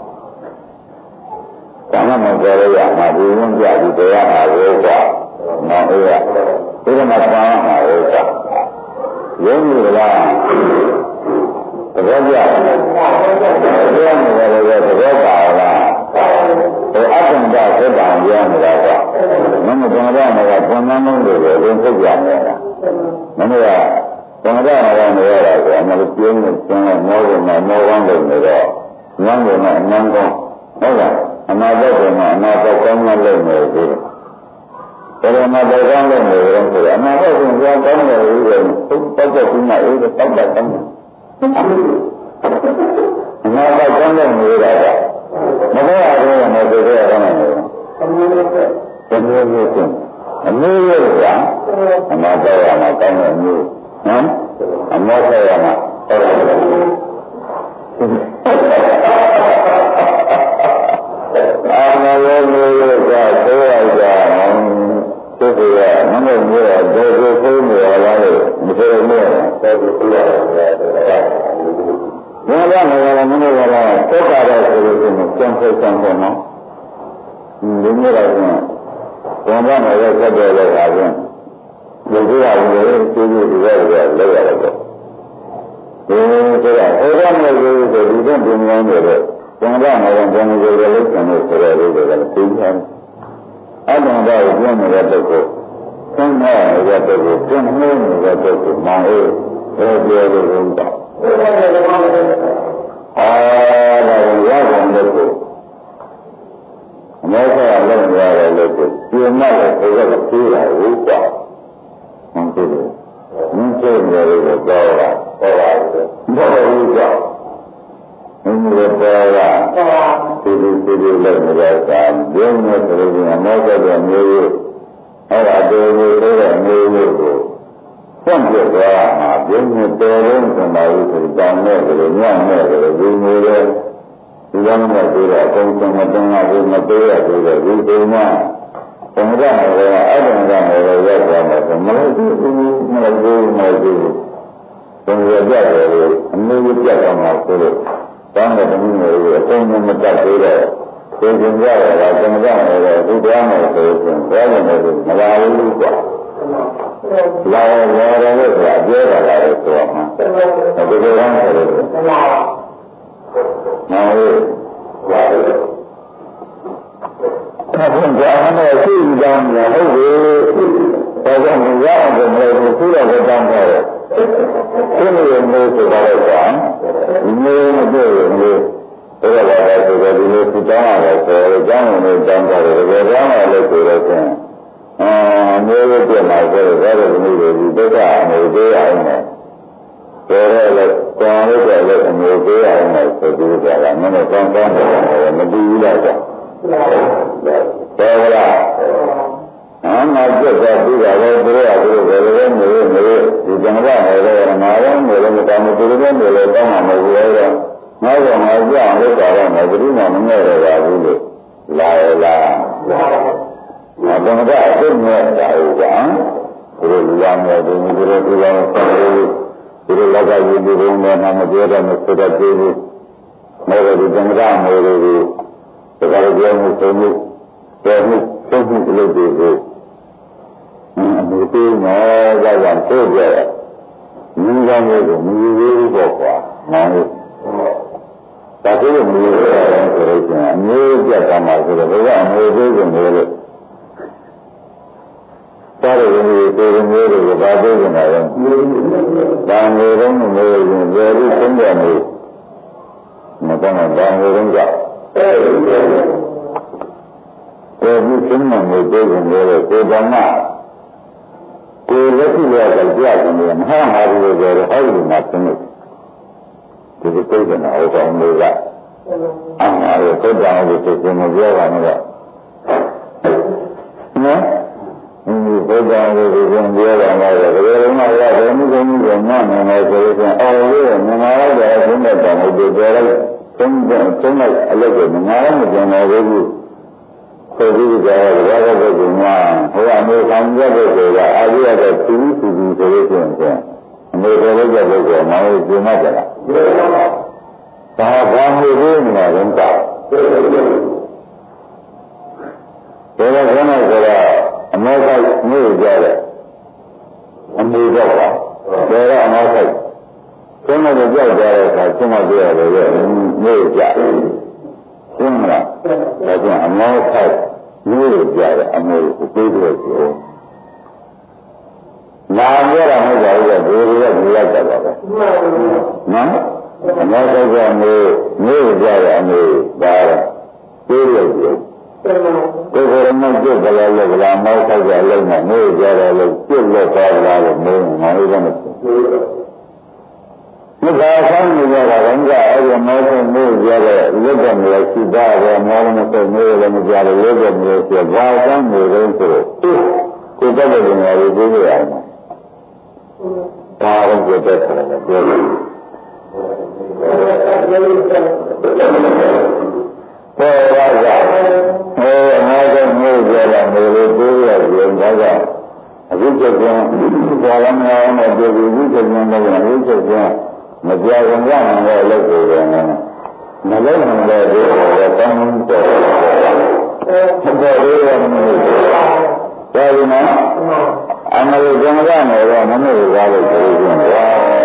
ဒါမှမဟုတ်ကြရမှာဒီဝင်ကြပြီးတရားမှာရောကမောင်အေးရဒီမှာပါမှာရောကရင်းနေလားသဘောကျတယ်ပြောနေတယ်လည်းသဘောပါလားဒီအတ္တကသစ္စာပြောနေတာကမမကံရမှာကပုံမှန်လုံးတွေပဲဝင်ထုတ်ကြနေတာမမကသံဃာတော်နေရတာဆိုအမှန်ပြင်းနေကျင်းတော့မောကမှာမောကောင်းလို့နေတော့ညံကုန်မှာအမှန်ကောင်းဟုတ်လားအနာဘောကမှာအနာဘောကောင်းမှလို့နေသေးတယ်ဘယ်လိုမှဘောကောင်းလို့နေရောဆိုအနာဘောကကြောင်းကောင်းတယ်လို့ပြောပုတ်ပုတ်ပုတ်မှအေးတော့တောက်တာကောင်းတယ်အနာဘောကောင်းလို့နေတာကမဘောရတော့မသိသေးရတော့နေတယ်အမျိုးမျိုးအမျိုးမျိုးအမျိုးမျိုးကအနာဘောရမှာကောင်းတဲ့အမျိုးဟမ်အမောဆရာမဟုတ်တယ်အာမယောမျိုးကသိရကြသူကမမမျိုးတော့ဒေဝသိနေရလားလို့မသိရဘူးတော်တော်ပြရတယ်ဘယ်လိုလဲမင်းတို့ကလည်းသက်တာတော့ဆိုလို့ရှိရင်ကျန်ဖို့ကျန်ဖို့နော်ဒီမျိုးတော့ဘုရားနဲ့ရက်ဆက်တယ်လို့ဟာပြန်ဒီလိုရတယ်ကျေးဇူးတွေရတယ်လောက်ရတယ်ပေါ့ဒီဆိုတာဟောရမယ်လို့ဆိုဒီတော့ပြင်နေတယ်တဲ့ဘုရားနဲ့ဘုရားကိုလည်းလုပ်တယ်ဆိုရလို့လည်းသိတယ်အတ္တတော့ပြန်နေတဲ့ပုဂ္ဂိုလ်သင်္ခါရတဲ့ပုဂ္ဂိုလ်ပြန်နေတဲ့ပုဂ္ဂိုလ်မောင်အေးပြောပြောလို့တော့အာဒါရတဲ့ပုဂ္ဂိုလ်အမေကလည်းရတယ်လို့ပြင်မဲ့လည်းဘုရားကပြေးတာဟုတ်ပါမင်းတို့မင်းတို့လည်းတော့တော့ပါတော့ပါဘောဘူးကြောင့်မင်းတို့တော့ဒီလိုဒီလိုလည်းမရတာဘယ်နဲ့ဆိုရင်အမေကတော့မျိုးရိုးအဲ့ဒါတို့မျိုးတဲ့မျိုးရိုးကိုဖွင့်ပြသွားမှာဘယ်နဲ့တော်လုံးဆိုတာကိုတောင်းနေတယ်ညံ့နေတယ်ဒီမျိုးလေးဒီလိုမှတွေ့တော့အကုန်လုံးမတုံးရဘူးမသေးရဘူးဒီဒီမှာသံဃာတော်ကအတ္တကလည်းရောက်သွားမှာဆိုမလို့ဒီမလို့ဒီမလို့ဒီသံဃာပြတယ်လို့အမျိုးပြတ်သွားမှာဆိုလို့တောင်းတဲ့တမီးမျိုးကိုအကုန်လုံးမတတ်သေးတော့သင်္ကြန်ကြရတာကမ္မကြောင့်လည်းဒီတရားနဲ့ဆိုရင်ဘယ်လိုလဲမလာဘူးကွာလာရလာရလို့ဆိုတာပြောတာလည်းဆိုတော့မှာဒီလိုရမ်းဆိုလို့နော်ဟုတ်ကဲ့ဒါနဲ့ရှိကြတယ်ဟုတ်ပြီဒါကြောင့်ရအောင်မလို့ခုတော့တောင်းတယ်ဒီလိုမျိုးဆိုတော့ကွာဒီမျိုးမတွေ့ဘူးမျိုးအဲ့ဒါလည်းဆိုတော့ဒီလိုသူတောင်းရတယ်ဆိုတော့ကျောင်းဝင်နေတောင်းတယ်တကယ်တောင်းရလို့ဆိုတော့ကျန်အာမျိုးရပြမှာဆိုတော့ဒါလည်းဒီလိုဒီဒုက္ခအမျိုးသေးအောင်နဲ့ဆိုတော့လည်းတောင်းလို့လည်းအမျိုးသေးအောင်နဲ့ဆိုပြီးကြတာမင်းတို့တောင်းတောင်းတယ်မတူဘူးလားကြောင့်တော်လားအမှန်ပြတ်သွားပြီးတာလည်းသူတို့ကသူတို့ဘယ်လိုလဲနေနေဒီကံကလည်းငါလည်းနေလည်းမတောင်းဘူးသူတို့လည်းနေလည်းတောင်းမှာမဟုတ်ဘူးလေငါကငါကြောက်လို့တော့မဘယ်သူမှမငဲ့ရပါဘူးလို့လာရလားငါတော့ကအစ်နဲ့တာဟုတ်ကသူတို့လူရမယ်သူတို့သူတို့ဆက်လို့သူတို့လောကကြီးဒီဘုံနဲ့မပြောတော့မဆိုတော့ပြေးဘူးမေဒီကံကမေဒီဒီဒါကြပြောမှုသုံးမှုပြောမှုသုံးမှုလို့ဒီကိုအမှုသေးမယ်ကြောင့်ပို့ပြရမြင်းကောင်းလေးကိုမြည်သေးပေါ့ကွာငါတို့ဒါကိုမြည်ရတယ်ဆိုတော့ကျန်အမျိုးပြတ်သွားမှာဆိုတော့ဘုရားအမျိုးသေးကိုမျိုးလို့တားရရင်ဒီကိုမျိုးတွေကိုဘာသေးကြမှာလဲဒါမျိုးတော့မျိုးရင်ဘယ်လိုသုံးရမလဲမတော့ဒါမျိုးတော့ကြောက်အဲဒီသင်္မှန်ကိုပြောရင်လည်းကိုယ်တော်မှကိုယ်လက်ရှိရတဲ့ကြောက်တယ်မဟာဟာရီတွေတော့ဟောဒီမှာသင်တယ်ဒီလိုပြောတဲ့အောက်ကောင်တွေကအမှားရသုတ္တအောင်လို့ဆိုမပြောပါနဲ့တော့နော်ဒီဘုရားကိုဒီကံပြောတာလည်းတကယ်လို့မှရတယ်မှုကုန်မှုကမှန်နေတယ်ဆိုရင်အော်လို့မြန်မာလိုက်တယ်ဘုန်းတော်တော်ကိုပြောလိုက်သုံးသုံးလိုက်အလုပ်ကိုငါလည်းမကြံတော့ဘူးဆိုပြီးကြတယ်ဘာလို့လဲဆိုမှဟိုအမေခံရတဲ့ဆိုတာအာရရတဲ့သူသူသူဆိုလို့ရှိရင်အမေတော်လိုက်တဲ့ပုဂ္ဂိုလ်ကမောင်ကိုကျင်မှကြလားဒါဘာမျိုးလို့နေလဲတော့ဒါကခဏဆိုတာအမေကမျိုးကြတယ်အမေတော့ပါဒါကအမေကကျင်းတော့ကြောက်ကြတဲ့အခါကျင်းမပြရတယ်ရဲ့မျိုးကြရှင်းမလားဒါကြောင့်အမေကမျိုးကြတယ်အမေကိုပြေးလို့ပြောနာပြောတာမဟုတ်ပါဘူးလေဒီလိုကဒီလိုက်တာပါပဲနော်အမေကမျိုးမျိုးကြတယ်အမေဒါတော့ပြေးလို့ပြောကိုယ်ကမှပြတ်ကြတယ်လို့ကမောက်ခိုက်ကြလို့နဲ့မျိုးကြတယ်လို့ပြတ်လို့သွားတာလို့မင်းငါလည်းမသိမြတ်စွာဘုရားမြတ်ကအဲ့ဒီမောဖို့မျိုးကြတဲ့လက်တော်မျိုးရှိတာပဲမောမဆိုမျိုးလည်းမကြတယ်လက်တော်မျိုးရှိဘာသာမျိုးလဲဆိုကိုယ်တက်တဲ့နေရာကိုပြေးရအောင်ဒါတော့ကိုယ်တက်တယ်ပြောတယ်ဘောရာကဟောအနာဂတ်မျိုးကြတာမျိုးလေးပြေးရပြန်ဒါကအခုချက်ချင်းဘောရမောနဲ့ပြေးပြီးအခုချက်ချင်းလည်းအခုချက်ချင်းမပြောရင်ရနိုင်တဲ့အလုပ်ကိုလည်းမလုပ်နိုင်တဲ့ဒီတော့တောင်းတော့ဆက်တယ်ရမယ်ဒါဒီမှာအမလို့ကျန်ရမယ်တော့မမေ့ရလို့ပြောရင်ပါ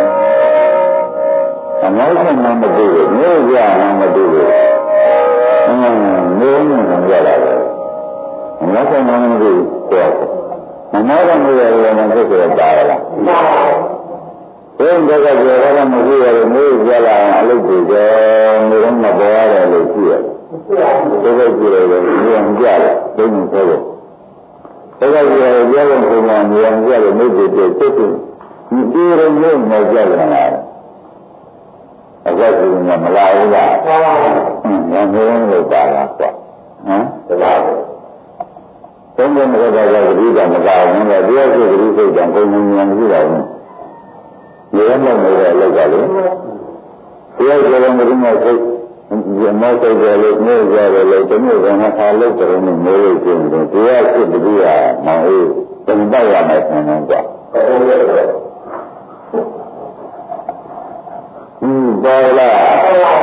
အမေကမှမတူဘူးမျိုးရမှမတူဘူးအင်းမျိုးနဲ့ကြတာပဲအမေကမှမတူဘူးတော့အမေကမျိုးရတယ်မဖြစ်ရတာလားဘုန်းတော်ကပြောရမှာမဟုတ်ရဘူးမျိုးကြလာအလုပ်တွေကြောမျိုးမပေါ်ရတယ်လို့ကြည့်ရတယ်။ဒါကကြည့်ရတယ်မျိုးကြတယ်ဘုန်းကြီးပြောတယ်။ဒါကကြည့်ရတယ်ပြောရင်ဘုန်းကြီးမျိုးကြတယ်မျိုးတွေပြည့်စုံဒီဒီရမျိုးမကြတယ်လား။အခုကမလာဘူးလား။ဟုတ်ပါဘူး။ငါမျိုးလို့ပါလားကွာ။ဟမ်ဒါပါဘုန်းကြီးမျိုးကလည်းဒီကမကောင်းဘူးလေတရားရှိတဲ့စိတ်ကဘုန်းကြီးမျိုးမရှိပါဘူး။ရေမောနေတဲ့လောက်ကလေတရားကျတဲ့မြင်မဲ့စိတ်ရေမောစိတ်တယ်လို့မျိုးကြတယ်လို့ဒီမျိုးကငါခါလို့ကြတယ်လို့မျိုးလို့ကျင်းတယ်တရားရှိတဲ့ဒီကမောင်အေးတင်ပတ်ရမယ်ဆန်းဆန်းကြဟုတ်ကဲ့ဟင်းပေါ်လာ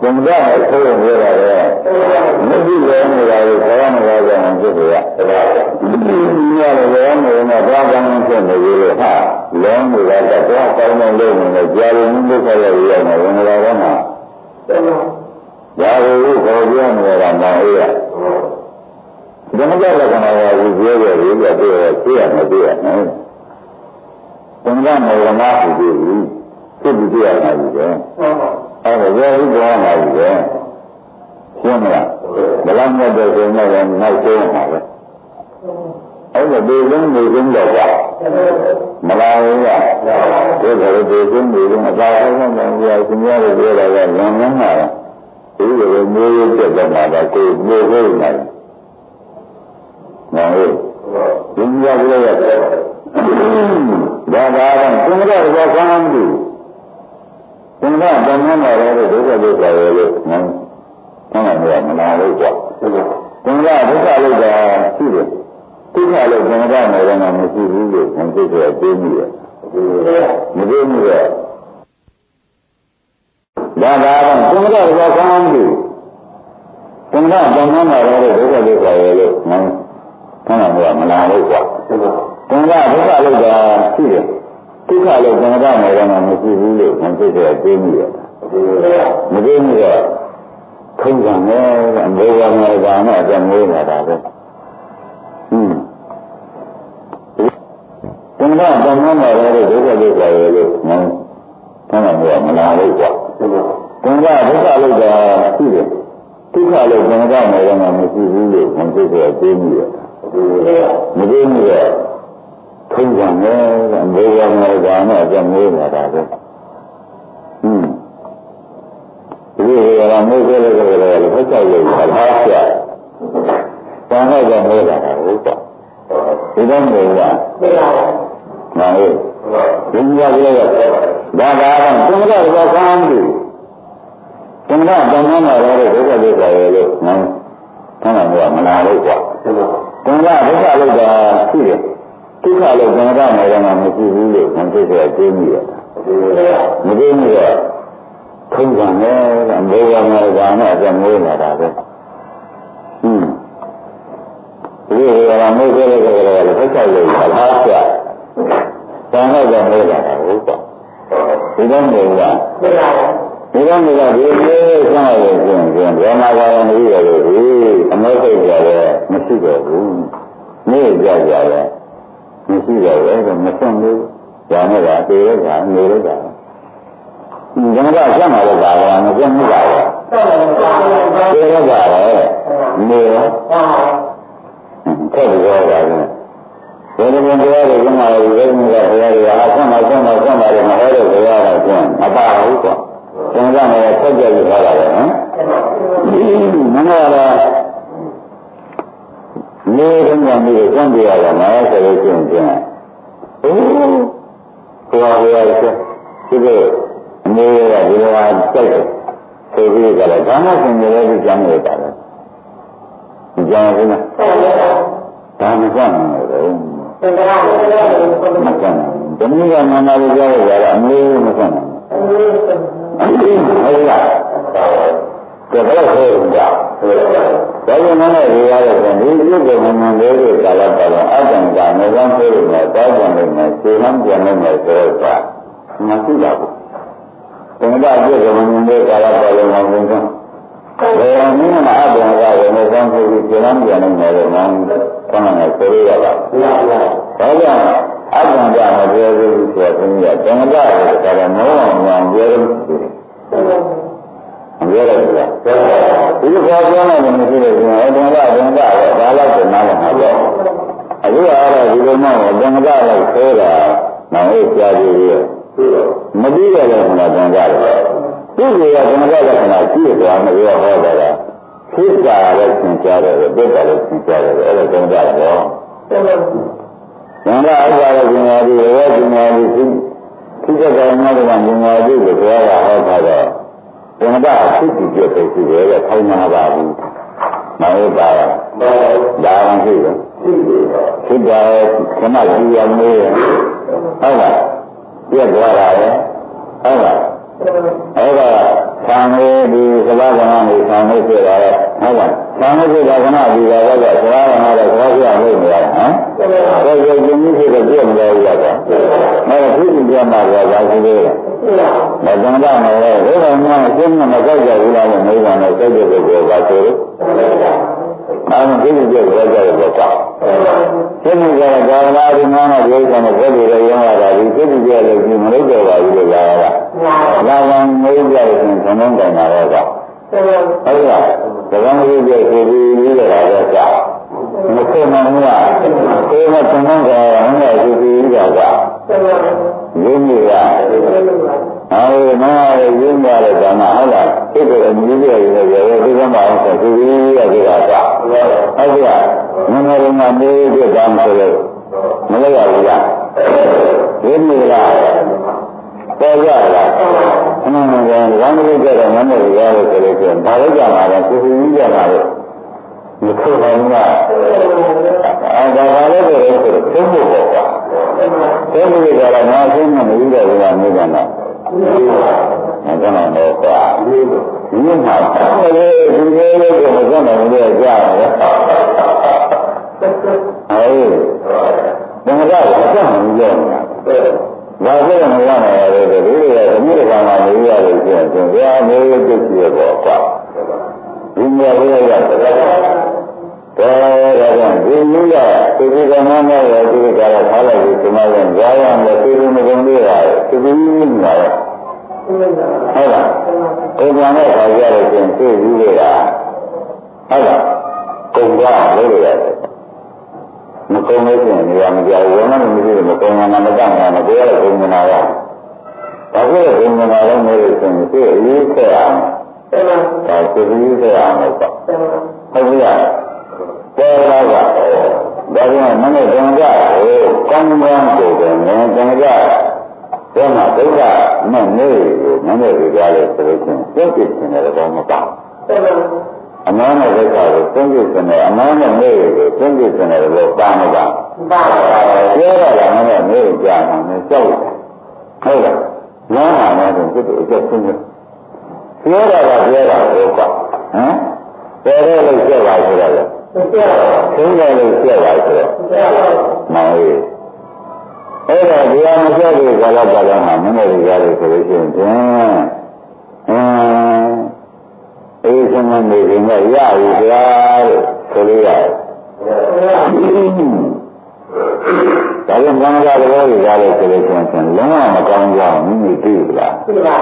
ကျန်တဲ့အထိုးရပြောတာလေမကြည့်လည်းမလာဘူးဘာမှမလာကြအောင်ဖြစ်ကြရဒီလိုလည်းနေနေတော့ကောင်းကောင်းဖြစ်နေလို့ဟာလုံးနေတာတော့ကောင်းကောင်းလုပ်နေတယ်ကြာလို့မလုပ်ခဲ့ရရမယ်ဝင်လာတော့မှဒါကိုခေါ်ပြနေတာမဟုတ်ရဓမ္မကြလက္ခဏာကိုပြောရပြီးတော့သိရသိရမသိရနော်ဓမ္မမေဝနာကိုသိပြီးသိပြီးသိရမှာကြီးပဲအဲ့ဒါရောပြီးပြောမှာကြီးပဲရှင်းမလားဘယ်လောက်နဲ့တော့ဆိုနေတယ်နောက်ဆုံးမှာပဲအဲ့ဒါဒီလုံးနေလုံးတော့ကမလာဘူးကဒီလိုဒီလုံးနေလုံးမသာဘူးမှမပြောရှင်ရတယ်ပြောတာကလမ်းလမ်းမှာဒီလိုမျိုးရိုးပြတ်တော့မှာတော့ကိုယ်မျိုးဟိုးနေတယ်နော်ဒီကြကြရတဲ့ဒါကတော့ဘုရားတော်ကောင်းမှုဘုရားတန်ခါမှာလည်းဒုက္ခဒုက္ခရဲ့လို့နော်ဆောင်းတယ်မလာလို့ကွာဘုရားဒုက္ခလို့တာရှိတယ်ဒုက္ခလို့ဘုရားနယ်တော့မရှိဘူးလို့ဘုရားပြောသိမိတယ်မသိဘူးတော့ဒါကတော့ဘုရားတော်ကောင်းမှုဘုရားတန်ခါမှာလည်းဒုက္ခဒုက္ခရဲ့လို့နော်ဆောင်းတယ်မလာလို့ကွာဘုရားဒုက္ခလို့တာရှိတယ်ဒုက္ခလို့ဘုရားနယ်တော့မရှိဘူးလို့ဘုရားပြောသိမိတယ်မသိဘူးတော့ထုံးစံနဲ့အမေဝါမေကနဲ့အကျမိုးနေတာပဲဟင်းဘုရားတန်ခါမှာလည်းဒုက္ခဒုက္ခရဲ့လို့နော်ဆောင်းတယ်မလာလို့ကွာဘုရားဒုက္ခလို့တာရှိတယ်ဒုက္ခလို့ဘုရားနယ်တော့မရှိဘူးလို့ဘုရားပြောသိမိတယ်မသိဘူးတော့ထုံးစံနဲ့အမေဝါမေကနဲ့အကျမိုးနေတာပဲဟင်းဒီလိုမျိုးကြည့်လို့လည်းဘုရားရဲ့ဘာသာပြ။ဘာသာကြောင့်လို့တာဟုတ်ပါ။ဒီတော့မျိုးကသိပါပါ။မှန်ရဲ့။ဒီကြကြရဲ့ဒါကတော့ဘုရားတော်ကောင်းမှု။ဘုရားတန်ခါမှာလည်းဒုက္ခဒုက္ခရဲ့လို့နော်။ဆောင်းတယ်မလာလို့ကွာ။ဘုရားဒုက္ခလို့တာရှိတယ်။ဒုက္ခလို့ဘုရားနယ်တော့မရှိဘူးလို့ဘုရားပြောသိမိတယ်။မသိဘူးတော့ထုံးစံနဲ့အမေဝါမေကနဲ့အကျမိုးနေတာပဲဟင်းဒီကမိုးကြတဲ့ကလေးကလည်းဖက်ချလို့အလားကျတန်တော့ကြောင့်မိုးလာတာဟုတ်ပါဒီတော့မျိုးကဒီတော့မျိုးကဒီလိုဆောင်းရလို့ရှင်ရှင်ဘယ်မှာပါလဲမသိရလို့ဒီအမေစိတ်ကြတယ်မရှိတော့ဘူးနေကြကြတယ်မရှိတော့ဘူးမဆုံးဘူးဒါနဲ့ကတေရကနေရတာဒီကနေ့ဆက်မှာလည်းပါလားမပြတ်ဘူးလားဒီကနေ့ပါလေနေရောထည့်ပြောပါဦးဒီလိုမျိုးတရားတွေကမှလည်းဒီလိုမျိုးကတရားတွေအားဆက်မှာဆက်မှာဆက်မှာလည်းမဟုတ်တဲ့တရားတွေကျန်အပါဟုတ်ကွာသင်္ကန်းနဲ့ဆက်ကြည့်ထားတာပဲနော်မမကတော့နေခင်ဗျာမျိုးကျန်ပြရတာမဟုတ်ဆိုလို့ရှိရင်ကျန်အိုးကိုယ်ပါရစေဒီလိုအမေကဒီလိုအားကြိုက်တယ်ဆိုပြီးကြတယ်ဘာမှဆင်ရတဲ့ဒီကြောင်းနေတာပဲဒီကြောင်းကလည်းဒါမှကြမ်းနေတယ်သင်္ကားလည်းမကြမ်းဘူးဒီနည်းကနာနာလေးပြောရတာအမေမကြမ်းဘူးအမေဟုတ်လားဒါတော့ဆိုကြဒါကြောင့်လည်းဒီရတဲ့ဒီပြုတ်ကမှန်လေးတွေကာလပတ်လုံးအတ္တံကနေကံပြေလို့နဲ့တောင်းကြနေနဲ့ခြေလမ်းပြန်နေမယ်ဆိုတော့မရှိပါဘူးသင်္ကပြည့်စုံနေတဲ့ကာလပတ်လုံးမှာဘုရားဘယ်အနည်းမှအတ္တံကလည်းမကောင်းဘူးခြေလမ်းပြန်နေတယ်လို့မှန်းကောင်းတယ်ဆိုရတာဒါကြောင့်အတ္တံကမပြောဘူးဆိုတော့ဘုရားသင်္ကကလည်းမောအောင်ပြောပြောလို့ပြောရတယ်ကွာဒီလိုပြောပြောနေတယ်မရှိလို့ရှင်အတ္တံကသင်္ကကလည်းဒါလည်းပြန်လာမှာပေါ့အခုကတော့ဒီလိုမှသင်္ကကလည်းဆိုတာနောက်ရေးကြားကြည့်ရမပြီးရတဲ့ခန္ဓာသင်္ကရတယ်သူ့ကိုယ်ကသင်္ကလက္ခဏာကြည့်သွားမပြောဟောတာကဖြစ်တာလည်းသင်ကြားတယ်ပြတ်တာလည်းသင်ကြားတယ်အဲ့ဒါသင်္ကရတော့သင်္ကဥပါဒပညာဒီဝေပညာဒီသိတဲ့ကောင်များကပညာဒီကိုပြောတာဟောတာတော့သင်္ကဖြစ်ပြီးပြတ်တယ်ရှိတယ်တဲ့ခိုင်းမှာပါဘူးနောက်ပါဒါမှရှိတယ်ဖြစ်တယ်ခဏကြည့်ရမေးဟုတ်လားပြတ်သွားတာလေဟုတ်လားအဲ့ဒါသံဃာဒီသဘာဝနာနေသံဃာဖြစ်တာလေဟုတ်လားသံဃာဖြစ်တာကနာဒီပါတော့သဘာဝနာတော့သဘာဝပြလို့မရဘူးဟမ်ဒါဆိုရင်ဒီဖြစ်တဲ့ပြည့်မလို့ရတော့အဲ့ဒါဖြစ်ပြီးပြမှာကဘာရှိသေးလဲမတန်တာနဲ့လေဘုရားများအရှင်းနဲ့မကြောက်ကြဘူးလားလို့မိဘနဲ့စိတ်ကြည့်ကြပါဆိုလို့အဲ့ဒါဖြစ်ပြီးပြကြရတော့ကွာရှင်းနေကြတာဒါလာဒီမှာတော့ဒီကနေ့ဘယ်လိုလဲရောရတာဒီဖြစ်ပြီးပြလို့ဒီမလို့တော့ပါဘူးလို့လာတာလာကံမေးကြရင်ဘုံဘုံတိုင်တာတော့ကွာဟုတ်လားဒါကမေးကြဆိုပြီးပြီးရတာတော့ကြာမဖြစ်နိုင်ဘူးလားကိုယ်ကဘုံဘုံကလည်းဒီပြီးရတာရင်းနေရအဲဒီမှာရင်းရတဲ့ကံဟုတ်လားဖြစ်တဲ့အမြည်ရည်ရရဒီကမှအောင်ဆိုပြီးရကြတာဟုတ်ကဲ့မင်းတို့ကနေပြတာဆိုလို့မလို့ရဘူးလားရင်းနေလားပေါ်ရလားအမှန်တကယ်ဝမ်းမြေကြတဲ့မနဲ့ရလို့ဆိုလို့ဒါလည်းကြမှာတော့ကိုယ်ကြီးကြမှာလို့မဖြစ်နိုင်ဘူးလားအဲဒါကလည်းဆိုတော့သုံးဖို့ပေါ့ကွာသုံးဖို့ကြတော့ငါသိမှမပြီးတော့ဘူးလားမိဘနဲ့မကနိုင်တော့ကွာဒီမှာလေဒီလိုလေးကိုမကနိုင်ဘူးလေကြားရတယ်အဲဒီဒါကတော့မကနိုင်ဘူးကြောနေတာဘာဖြစ်လို့မရနိုင်ရလဲဒီလိုရဒီလိုကမှမရလို့ရှိရင်ဘုရားမေးသိကြည့်ပေါ့ကွာဒီမှာဘုရားရတယ်ဒါကြောင့်ဒီလိုရဒီဒီကမှမရဒီကရထားလိုက်ဒီမှာရင်ကြားရမယ်ဒီလိုမကုန်သေးပါဘူးဒီလိုမျိုးနေတာဟုတ်လားကိုယ်ကလည်းခါကြလို့ရှင်သိပြီးလေတာဟုတ်လားကိုယ်ကလို့ရတယ်မကုန်လို့ရှိရင်နေရာမကြောက်ဝင်မှမပြီးမကုန်မှမတတ်မှာမပြောရကုန်နေတာရောဒါဆိုရင်ကုန်နေတာလည်းမလို့ရှိရင်သိအရေးဆက်အောင်ဒါသိပြီးဆက်အောင်လို့ပေါ့ဟုတ်ပြီလားပေါ်လာကဒါကြောင့်မနေ့ကံကြကိုကောင်းကောင်းကိုတယ်ငယ်ကံကြဘယ်မှာဒုက္ခနဲ့နေကိုမနေ့ကကြားလို့ဆိုလို့ချင်းသိသိချင်းတယ်တော့မပေါ့အမှန်နဲ့ဒုက္ခကိုသိသိချင်းတယ်အမှန်နဲ့နေကိုသိသိချင်းတယ်လို့ပါမပါပါပြောရတာမနေ့နေကြားမှာနဲ့ကြောက်ဟုတ်လားလမ်းမှာလည်းသူတို့အကျဆုံးတယ်ပြောရတာပြောတာဟုတ်ကဟမ်ပြောရလို့ကြောက်ပါဆိုတော့သိတယ်လို့ပြောပါဆိုတော့မောင်ကြီးအဲ့ဒါတရားမဆက်ဘူးကာလကာလမှာမနေ့ကကြားလို့ဆိုလို့ရှိရင်ဖြင့်အင်းအေးဆုံးနေရင်ကရပြီဗျာလို့ဆိုလို့ရတယ်ဒါကြောင့်ဘာသာတော်ကြီးကြားလို့ဆိုလို့ရှိရင်လုံးဝမကောင်းကြဘူးမိမိသိလားသိပါ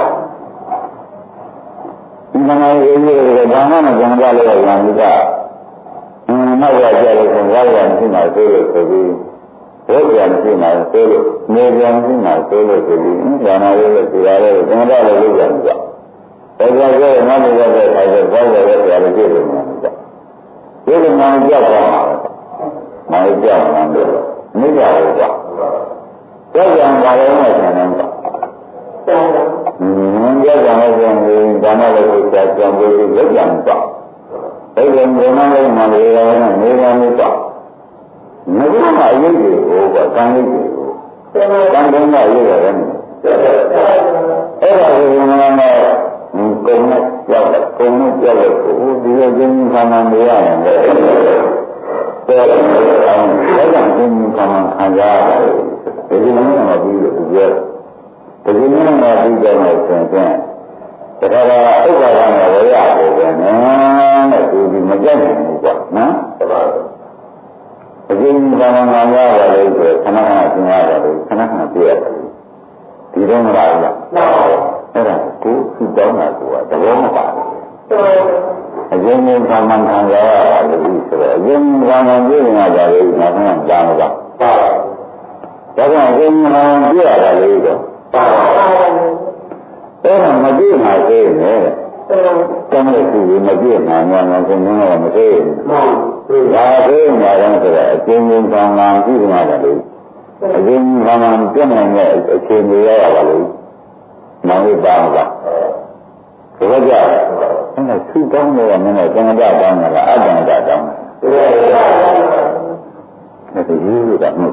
ဘူးဒီမှာရေးရတယ်ဘာမှမကောင်းကြလို့ရမှာကအင်းနောက်ရကြလို့ဆိုတော့ရမရှိမှဆိုလို့ဆိုပြီးဘုရားမရှိမှဆိုလို့နေပြန်မရှိမှဆိုလို့ဆိုပြီးဉာဏ်ရည်လို့ဆိုတာလေသံဃာလည်းလုပ်ရတယ်ကြ။ဒါကြောင့်ကျတော့နောက်တစ်ရက်ပဲဆိုင်တော့ဘောရတဲ့ဆရာလည်းပြည့်တယ်မှာကြ။ဒီလိုမှကြောက်သွားမှာ။မောင်ကြောက်မှန်းလို့မိကြလို့ကြ။ကြောက်ကြံပါလေနဲ့ဆန်တယ်ကြ။ကြောက်တယ်။ဟင်းကြောက်ကြံလို့ဆိုရင်ဒါမှလည်းကိုယ်ကြောက်ကြံလို့ကြောက်ကြံကြ။အဲ့ဒီဘုံမလေးမှလည်းရောနေနေနေကြ။မကမှအရေးကြီးကိုကကံလေးကိုကံတုံးကအရေးရတယ်အဲ့ဒါကိုဘုရားနဲ့ကုံနဲ့ကြောက်တယ်ကုံနဲ့ကြောက်တယ်ကိုဒီလိုချင်းခံမှမရရင်လည်းတော်တယ်အောင်အဲ့ဒါချင်းခံမှခံရရတယ်ဒီလိုမျိုးမှပြီးလို့ပြောဒီလိုမျိုးမှပြီးကြမယ်ဆိုရင်တခါတော့ဥပ္ပါဒနဲ့ဝရကိုပဲနဲ့သူဒီမကြိုက်နိုင်ဘူးကွာနော်အကျဉ်းကံကံရတယ်လို့ဆိုခဏခဏသင်ရတယ်လို့ခဏခဏပြရတယ်ဒီတော့မလားလားအဲ့ဒါကိုသူ့တောင်းတာကသဘောမပါဘူးအကျဉ်းကံကံခံရရတယ်လို့ဆိုတော့အကျဉ်းကံကံပြည့်နေကြတယ်နောက်ဆုံးကြာမလားပါဒါကြောင့်အကျဉ်းကံပြည့်ရတယ်လို့တော့ပါအဲ့ဒါမပြည့်မှာသေးတယ်တမ်းလို့သူမပြည့်နိုင်မှန်းကဘုံကတော့မသေးဘူးဒါသေးမှာတော့ဆိုတော့အကျဉ်းချင်းကံကံပြည့်မှာတယ်လို့အကျဉ်းကံကံပြည့်နိုင်တဲ့အခြေအနေရရပါလို့မောင်လေးပါမှာဒါကြောင့်အဲ့ဒါသူ့တောင်းတယ်ကမင်းကသံဃာတောင်းတယ်ကအတ္တန္တတောင်းတယ်ဒါကရေးလို့ကမဟုတ်ဘူး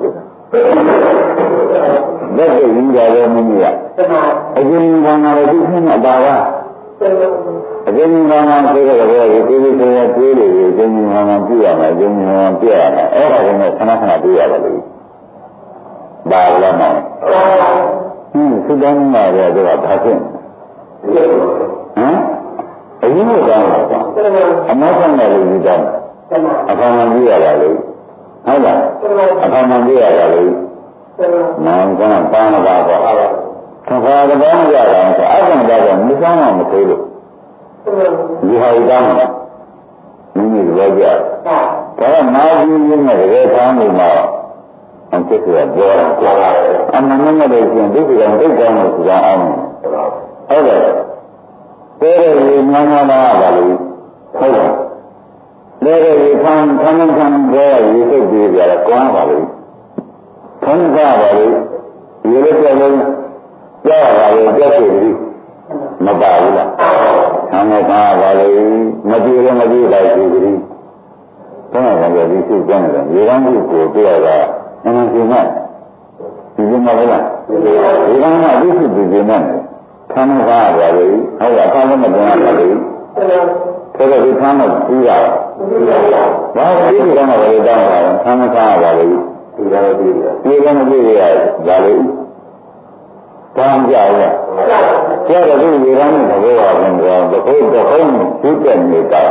လက်တွေ့ကြီးကြတယ်မင်းကြီးကအကျဉ်းကောင်ကလည်းဒီခင်းအပါပါအကျဉ်းကောင်ကဆိုတဲ့ကောဒီဒီဒီဆိုရတွေးလို့အကျဉ်းကောင်ကပြရမယ်အကျဉ်းကောင်ပြရမယ်အဲ့ဒါကလည်းခဏခဏပြရပါလိမ့်ဘာလဲမောင်ဟင်းသုတ္တန်မှာတော့ဒါဘာဖြစ်ဟမ်အရင်ကတောင်းတာအမောကနဲ့လူကြီးတောင်းအခါမှပြရပါလိမ့်ဟုတ်လားအခါမှပြရပါလိမ့်နောင်ကပန်းလာတော့ခါကတော့မရတာဆိုအကောင်တော့မကောင်းမှမသေးလို့ဒီဟာတောင်းမိမိလိုကြဒါကနာကြီးရင်းနဲ့တကယ်တောင်းနေမှာအန်တက်ရပြောတာအမှန်နဲ့လည်းရှင်ဒီကောင်တိတ်ကောင်းလို့ဆိုတော့အောင်ဟုတ်တယ်တဲ့ရည်မှန်မှန်ပါပါလို့ဟုတ်တယ်တဲ့ရည်ခံခံခံပြောရည်စိတ်ပြေကြတယ်ကွာပါလို့ခံကြပါလို့ဒီလိုပြောလို့ကြားပါလေကြက်စီပြီးမပါဘူးလားဆံမပါပါလေမကြည့်လည်းမကြည့်လိုက်စီပြီးဘယ်မှာလဲဒီစိတ်ကြမ်းတယ်ရေကောင်းကိုကိုပြရတာအမှန်ရှင်မဒီလိုမဟုတ်လားရေကောင်းကဒီစိတ်ဒီဒီနဲ့ဆံမပါပါလေဟုတ်လားအကောင်းမတင်ရပါလေဆိုတော့ဒီဆံမပြီးတာဘာလို့ဒီကောင်ကလည်းတောင်းတာဆံမပါပါလေဒီလိုပြီးတယ်ဒီလိုမပြီးရပါလေတောင်းကြရကျတော့ဒီရေရမ်းတဲ့ဘောပါဘုရားတခုတခုသိတဲ့နေတာ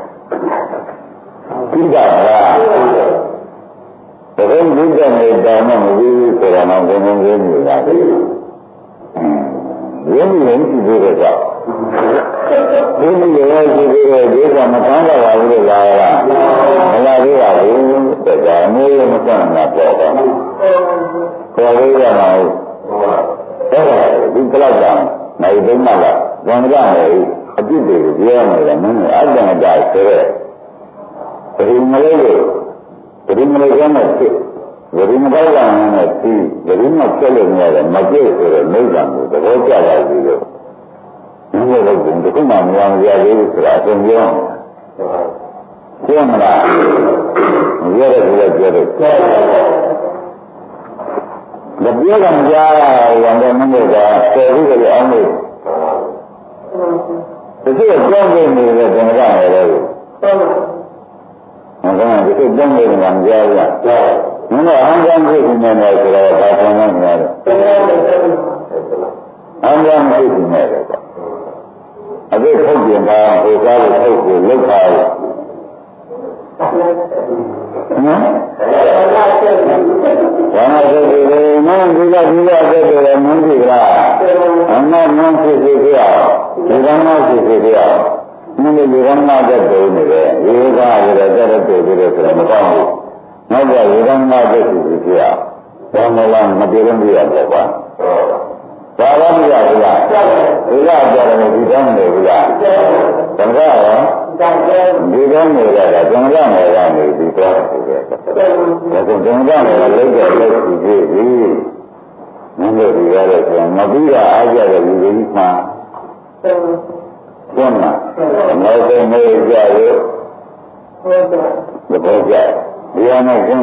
သိကြလားတခုသိတဲ့နေတာမှမပြီးဘူးဆိုတော့ဘုံဘုံရင်းနေတာရင်းရင်းရှိသေးတယ်ကြောင့်ဒီလိုရရှိသေးတဲ့ဒီကမကောင်းတော့ပါဘူးလားမလာသေးပါဘူးဒါကအမျိုးရမကန့်တာပေါ့ပါခေါ်လေးရမှာအဲ့ဒါဒီကလောက်ကြောင့်နိုင်သိမှလားဇံကြမယ်အပြစ်တွေပြောနေတယ်မင်းအတ္တမကြဆိုတဲ့ဒီမလေးလို့ဒီမလေးကမှဖြစ်ဒီမကောက်လာနေတယ်ဒီဒီမကျက်လို့ရတယ်မကျက်ဆိုတော့မိစ္ဆာကိုသဘောကျပါပြီလို့ဒီလိုလုပ်ရင်ဒီကမှမရမရသေးဘူးဆိုတာအဆုံးပြောပြောမလားရတဲ့လူကပြောတယ်မပြောကြမကြားရတဲ့မင်းတို့ကဆယ်ခုကလေးအောင်လို့ဒီလိုကြောက်နေနေတဲ့ဓမ္မရရယ်လို့ဟုတ်ကဲ့ဒီလိုကြောက်နေတာမကြားဘူးလားမင်းတို့အမ်းကြမ်းဖြစ်နေတယ်ဆိုတော့ဘာမှမမရဘူးအမ်းကြမ်းဖြစ်နေတယ်ကွာအသိထုတ်ပြင်ပါဟိုကားကိုထုတ်ကိုလောက်ပါဟမ်ဘာမှသိတယ်မင်းဒီကဒီကသိတယ်မင်းဒီကအမှန်မှန်ဖြစ်ဖြစ်ပြရဒီကမှဖြစ်ဖြစ်ပြရမင်းဒီကမှတတ်တယ်နေတယ်ဒီကရတဲ့တက်တဲ့ပြည်တယ်ဆိုတော့မကောင်းဘူးနောက်ကဒီကမှတတ်ဖြစ်ဖြစ်ပြရဘာမှလည်းမပြေလို့ပြရတော့ပါဘာလို့မရဘူးလားဒီကပြောတယ်ဒီကမ်းနေဘူးလားတန်ခါရောဒီကမ်းနေရတာတန်ခါနေရနေဒီတော့ဆိုတယ်ဒါဆိုတန်ခါနေလိုက်တဲ့လက်ရှိကြီးကြီးမင်းတို့ဒီရတဲ့ဆိုမပြီးတာအားကြတဲ့လူကြီးမှကျန်မှာနောက်ဆုံးမေးကြရောဟုတ်တယ်ဒီပေါ်ကြဒီအနာကျင်း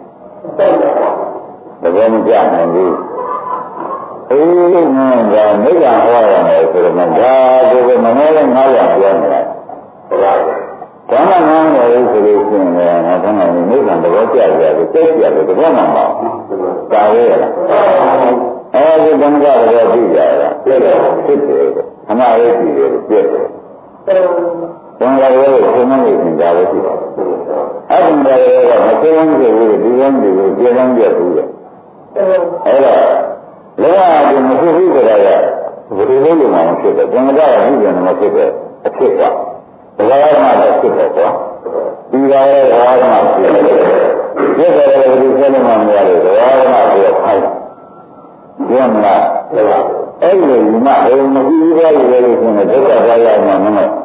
တကယ်မကြနိုင်ဘူးအေးငါကမိစ္ဆာဟောရတယ်ဆိုတော့ဒါကိုပဲမမောလည်းငါးយ៉ាងပြောနေတာဟုတ်ပါဘူး။ဘာမှငါးမယ်လို့ဆိုလို့ရှိရင်လည်းငါကမှမိစ္ဆာသဘောကျရတယ်သိကျရတယ်သဘောမှမပေါ့။ဒါပဲလား။အဲဒီဘုံကတော့သိကြရတာဖြစ်တယ်ဖြစ်တယ်အမှားရေးကြည့်တယ်ပြည့်တယ်။ဘုံကတော့ဘုံမလို့နေတာပဲရှိတယ်။အဲ့ဒီကတော့မသိမ်းကြဘူးဒီကောင်းဒီကိုပြေးလမ်းပြဘူးလေ။အဲ့တော့လောကကမဖြစ်ဘူးကြရဘယ်လိုလုပ်လို့မှဖြစ်တယ်ဘုံကတော့ဥပ္ပန္နမဖြစ်တဲ့အဖြစ်ကဘဝမှာလည်းဖြစ်တယ်ကွာဒီကရဲ့ဘဝမှာဖြစ်တယ်ဖြစ်တယ်လည်းဒီဆက်လို့မှမရတယ်ဘဝမှာပြောခိုင်းပြောမလားအဲ့လိုဒီမှာဘယ်မကြည့်ဘူးလေလို့ဆိုရင်ဒုက္ခပါရမှာမဟုတ်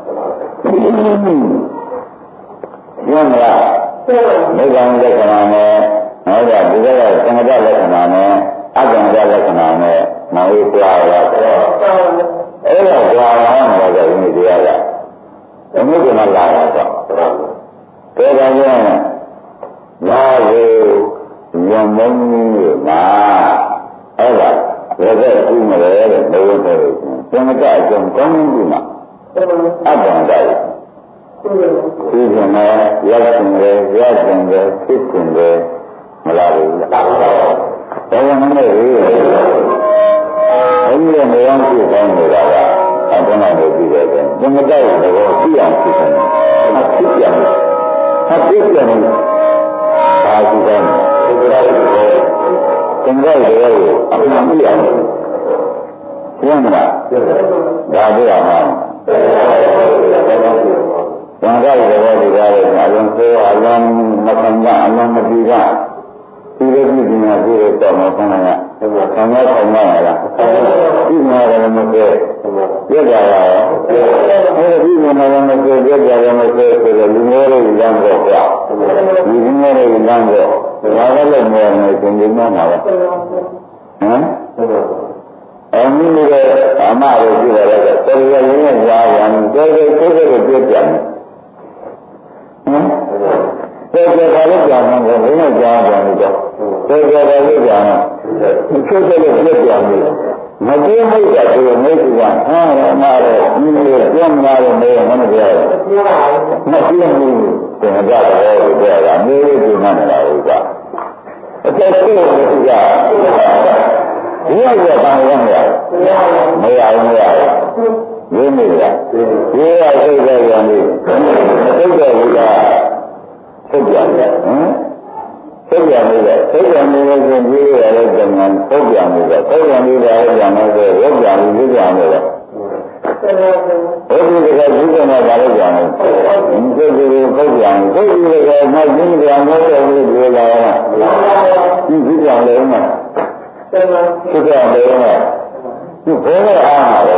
ပြောမလားမိဂံလက္ခဏာနဲ့ဟောတာဒီကရဲ့သံဃာလက္ခဏာနဲ့အကံကြလက္ခဏာနဲ့မောင်ရေးကြွားရတော့အဲ့ဒါကြွားရမှာကဒီနေ့တရားကဘုရားကလာတာတော့ဒါကြောင့်လာကိုရောမုန်းကြီးမှာအဲ့ဒါရတဲ့ခုမလဲတဲ့ဘယ်လိုလဲသင်္ကအကျုံကောင်းကြီးမှာအပ္ပန္တရဒီကနေ့ရောက်နေတယ်ရောက်နေတယ်ဖြစ်နေတယ်မလားဘူးလားဘာလို့မလဲအဲ့ဒီနေရာကိုကောင်းနေတာကအပ္ပန္တရပြီးတယ်သင်္ကရဲ့သဘောသိအောင်ဖြစ်တယ်အဖြစ်ပြန်အဖြစ်ပြန်ဘာကြည့်တယ်သင်္ကရဲ့သဘောကိုအမှန်သိအောင်ဘုရားမလားဒါပြောရမှာဘာသာရေးဘောဒီကားလည်းအလုံးစေအလုံးမခံကအလုံးမပြီးကဒီလိုကြည့်နေတာဒီလိုတော့မခံရဘူးခံရခံရလားဒီမှာလည်းမပြောပြကြရအောင်အဲဒီမှာလည်းမပြောပြကြရမပြောဆိုတော့လူမျိုးတွေလမ်းတော့ကြာဒီလူမျိုးတွေလမ်းတော့ဘာလို့လဲမရမယ်သင်္ကြန်မှာပါဟမ်အမင်းရဲ့အမတို့ကြည့်ရတဲ့တော်ရရင်းနဲ့ကြားပြန်တော်တော်ကိုယ်ကိုပြပြတယ်ဟမ်တော်တော်ကလည်းကြားမှာဘယ်နဲ့ကြားပြန်လို့တော့တော်တော်ကလည်းကြားမှာချုပ်တယ်လို့ပြပြတယ်မပြေးမိတာဆိုတော့မိတ်ကဟာရမရဲဒီလိုပြောမလာတော့မေးမနေကြဘူးမပြေးဘူးတင်ကြတယ်လို့ပြောတာမေးလို့ဒီမှမလာဘူးကအတက်ကိုကဒီရရပါရမရမရဘူးမရဘူးရင်းနေရဒီရစိတ်ကြရနေစိတ်ကြဘူးကစိတ်ကြတယ်ဟမ်စိတ်ကြနေတဲ့စိတ်ကြနေတဲ့ဆိုပြီးရတဲ့ကံကစိတ်ကြနေတဲ့စိတ်ကြနေတဲ့အဲ့ဒါနဲ့ဆိုရုပ်ကြပြီးရုပ်ကြနေတယ်ဘုရားကဒီကနေ့ဘာလို့ကြောင်လဲဒီစိတ်ကိုပုတ်ကြောင်စိတ်ကြီးကမှကျင်းကြောင်လို့ပြောလာတာဒီဒီကြောင်လည်းမှာဒီကြောင်လည်းမှာဒီဘယ်နဲ့အားမှာလဲ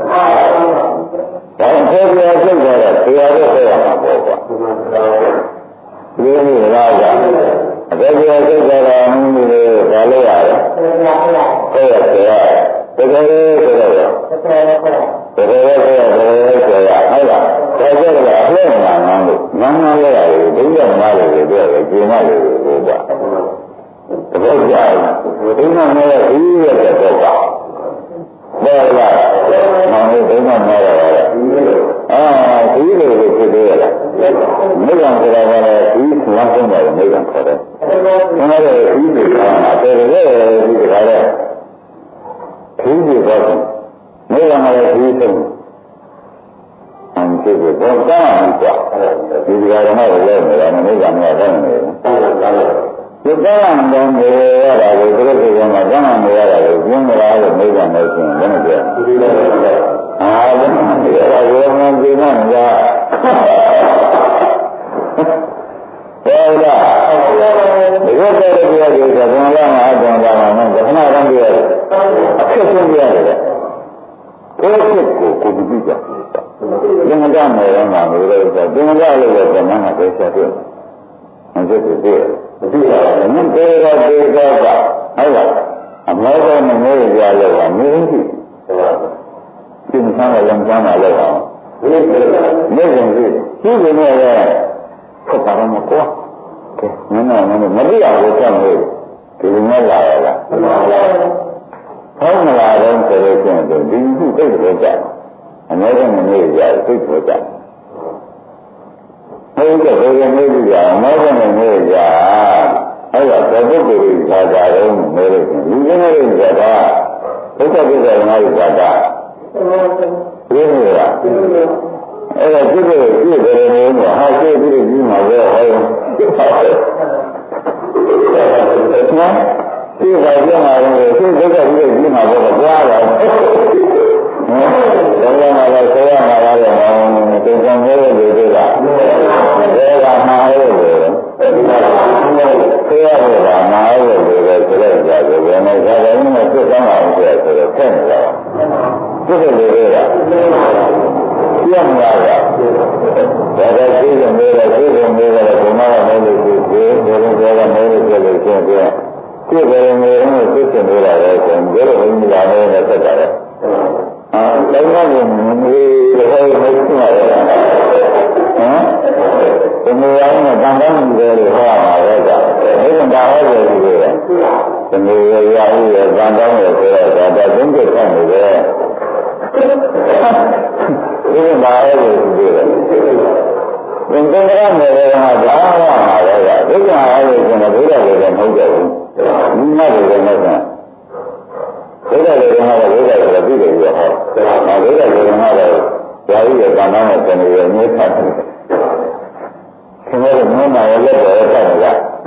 ဒါဆိုပြရစိတ်ကြတော့တရားတော့ဆက်ရမှာပေါ့ကွာဒီနေ့ရာကအပေပြစိတ်ကြတော့မင်းတွေဘာလို့ရလဲဆက်ရဆက်ရတကယ်လို့ဆိုတော့တကယ်လို့ဆိုတော့တကယ်လို့ဆိုရဟုတ်လားဒါကြတော့အလှည့်မှာငန်းလို့ငန်းငန်းရရတယ်ဒိဋ္ဌိမှားတယ်တွေတော့ကျင်းမတယ်လို့ပြောတာတကယ်ကြာဒိဋ္ဌိမှားရဒီရတဲ့တော့ပါဘာလဲမောင်လေးဒိဋ္ဌိမှားရတယ်အာဒီလိုလိုဖြစ်သေးရလားမိဂံဆိုတာကလည်းဒီလမ်းဆုံးတယ်မိဂံခေါ်တယ်။ဒါနဲ့ဒီဒီကအပေရဲဒီကလည်းဒီဒီတော့မိဂံကလည်းဒီဆုံးအန်တိကိုတော့ကောင်းကြဒီဒီကတော့လည်းလည်းမိဂံကလည်းကောင်းနေတယ်။ဒီကောင်းတဲ့နေရတာကိုသူတို့ကကောင်းနေရတာကိုကျင်းလာလို့မိဂံနဲ့ရှင်ဘယ်နဲ့ပြောဒီလိုလဲအာဘယ်မှာနေရတာရောမင်းဒီမှာညာဘယ်လားဒီလိုတဲ့ပြောကြတယ်ဘုရားမှာအတောင်ပါမှာခဏခဏပြောတယ်အဖြစ်ဆုံးပြရတယ်ကိုယ်ဖြစ်ကိုကိုယ်ကြည့်ကြသင်္ကန်းမယ်မှာလို့လည်းဆိုသင်္ကန်းလို့လည်းပြန်မှာပဲဆက်ပြမဖြစ်ဘူးတည်းမသိရဘူးမင်းတေရတေရကဟုတ်လားအမေကမမေးကြလို့ကမင်းကြည့်ဟုတ်လားသင်္ကန်းလည်းလမ်းကြားမှာလည်းအောင်ဒီလိုနေနေပြီဒီလိုနဲ့ဆက်ပါတော့မကွာကဲမင်းကမသိရဘူးကြောက်လို့ဒီလိုနဲ့လာရလားဟုတ်မလားတော့ဆိုလို့ရှိရင်ဒီခုသိတယ်ကြအများကြီးမနေကြသိတယ်ကြဟုတ်ကဲ့ဘယ်လိုနေကြအများကြီးမနေကြအဲ့ဒါသဘောပုဂ္ဂိုလ်ဇာတာတော့နေလို့လူကြီးတွေဇာတာဘုရားပြည့်စုံတဲ့ဇာတာရင်းနေလားအဲ့ဒါပြည့်စုံပြည့်တယ်နေမှာဟာပြည့်ပြည့်ကြီးမှာပဲဟောနော်ပြည့်ပါပြည့်မှာလည်းပြည့်စုံတဲ့ပြည့်ကြီးမှာပဲကြားတာဟမ်ဒါကလည်းဆရာမှာလည်းတင်ဆောင်ရတဲ့လူတွေကဒါကမှားရတယ်ဆရာကမှားရတယ်ဆိုတော့ဆိုတော့ကြာတယ်ဘယ်နဲ့သာတယ်နဲ့ပြည့်စုံအောင်ဆိုတော့ဆက်နေတော့ပြည့်စုံတယ်ကပြန်လာတာဒါကသိတယ်မေးတယ်သိတယ်မေးတယ်ဘုမကလည်းလို့ဒီဒီလိုပြောတာမေးလို့ပြောလို့ရှင်ပြပြည့်တယ်မေးလို့သိတယ်မေးတာလည်းဆိုရင်ဘယ်လိုဝင်လာလဲနဲ့ဆက်တာလဲအာလည်းကလည်းမေးတယ်ဟဲ့မေးနေရတယ်ဟမ်ဒီလိုရောင်းတဲ့တန်တန်းတွေဟောတာပဲကြာဘယ်မှာဟောတယ်ဒီလိုတနည်းရရည်ရဗန်တောင်းရဆိုတော့ဒါတော့သုံးချက်ဆက်နေတယ်ဒီမှာဟောတယ်ဒီလိုသင်္ကေတနယ်ကဘာမှမလာတော့ဘူးဒုက္ခအားလို့ဆိုတော့ဘုရားလည်းမဟုတ်ကြဘူးမိမတွေလည်းမဟုတ်ဘူးဘုရားလည်းကတော့ဘုရားလည်းပြီးတယ်ပြောဟောဒါဘုရားလည်းကတော့ဇာတိရဲ့ကံတော်နဲ့တဏှာရဲ့အမြဲတမ်းခင်ဗျားတို့မင်းမရဲ့လက်ပေါ်ဆက်နေကြ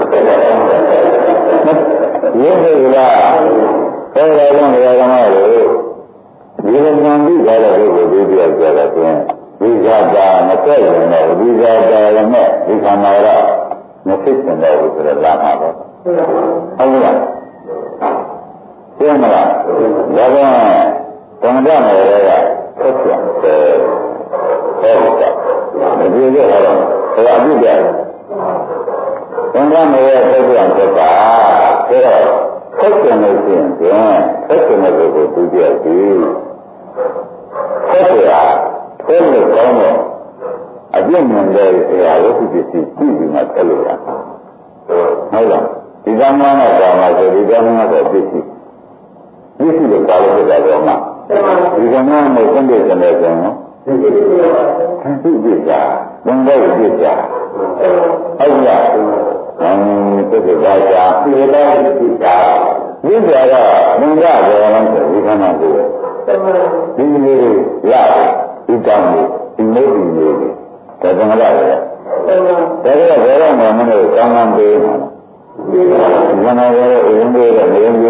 ရင်းနေကြဘယ်လိုလဲဘယ်လိုလဲဒီလိုဉာဏ်ပြီးကြတဲ့ဒီကိုပြီးပြကြတာဆိုရင်ဒီဇာတာမတက်ရင်တော့ဒီဇာတာလည်းနဲ့ဒီခန္ဓာရမဖြစ်တဲ့ဘူးဆိုတော့လာမှာပေါ့ဟုတ်လားသိမလားဒါကတန်ကြမယ်လေကဆက်ပြန်တယ်ဟုတ်ကဲ့ဒီလိုဟောတော့ဘယ်အပြည့်ကြလဲတန်ကြမယ်ရဲ့ဆက်ပြန်တဲ့ပါဒါတော့ဆက်ပြန်လို့ရှိရင်ဆက်ပြန်တဲ့ကိုသူပြပြီဆက်ပြန်ဘယ်လိုကောင်းလဲအပြည့်မြင်တဲ့ဆရာဝိသုပစ္စည်းကြည့်ပြီးမှဆက်လို့ရဟုတ်လားဒီကံမှာတော့ပါဆိုဒီကံမှာတော့ပြည့်စုံပြည့်စုံတဲ့ကာလဖြစ်တာတော့မှဒီကံမှာနဲ့စံတဲ့စံတဲ့ဆိုရင်ပြည့်စုံပြည့်ပြည့်တာဘုံတော့ပြည့်တာဟုတ်လားအင်းပြည့်စုံကြပြည့်တော့ပြည့်တာပြည့်တာကဘုံကဘောလုံးဆိုဒီကံမှာကိုဒီလိုရဒီတောင်းဒီမိုးဒီလေးဒါကလည်းရတယ်ဒါကလည်းဘယ်တော့မှမလို့ကောင်းကောင်းပေးမှာဇနာရရဲ့အရင်ကလည်းနေရင်းနေ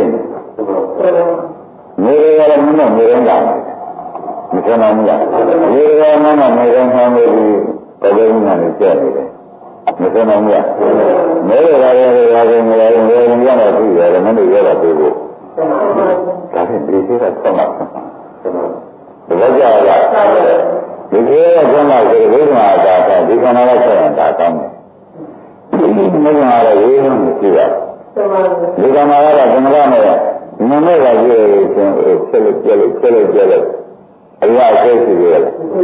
ရလည်းမနဲ့နေရင်းလာမဆန်းနိုင်ဘူးလားနေရမှမနေရမှမလို့ဘယ်လိုမှလည်းကျက်နေတယ်မဆန်းနိုင်ဘူးလားနေရလည်းရတယ်နေရနေရရတော့ပြီရတယ်မလို့ရတော့ပြီကိုဒါဖြင့်ဒီစိတ်ကဆက်မှာဒါကြရတာဒီလိုရကျမ်းလာဆိုဒီမှာဒါကဒီခန္ဓာနဲ့ဆက်ရင်ဒါကောင်းတယ်ဒီမင်းကတော့ရေးလို့မရှိရဒီခန္ဓာကတော့သံဃာနဲ့မနဲ့ကကြည့်ရင်ဆက်လို့ပြလို့ဆက်လို့ပြလို့အရာရှိရှိရတယ်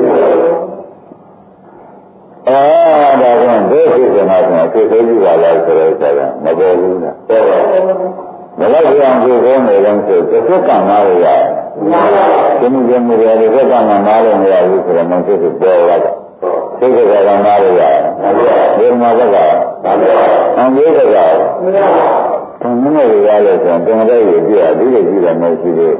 အာဒါကဒိဋ္ဌိကနာဆိုသိသိကြည့်ပါလားဆိုတော့ဆက်မပေါ်ဘူးလားပေါ်ပါဘယ်လိုကြောင့်ဒီလိုနေလဲဆိုတစ်ခါမှမရဘူးဒီလိုမျိုးတွေဒီကမှမနားလို့မရဘူးဆိုတော့မဖြစ်ဘူးပေါ်လာတာသိကြတာကနားလို့ရတယ်ဒီမှာကကအံကြီးကကမရဘူးဘယ်လိုရလဲဆိုတော့တင်တဲ့ရပြဒီလိုကြည့်တယ်မရှိသေး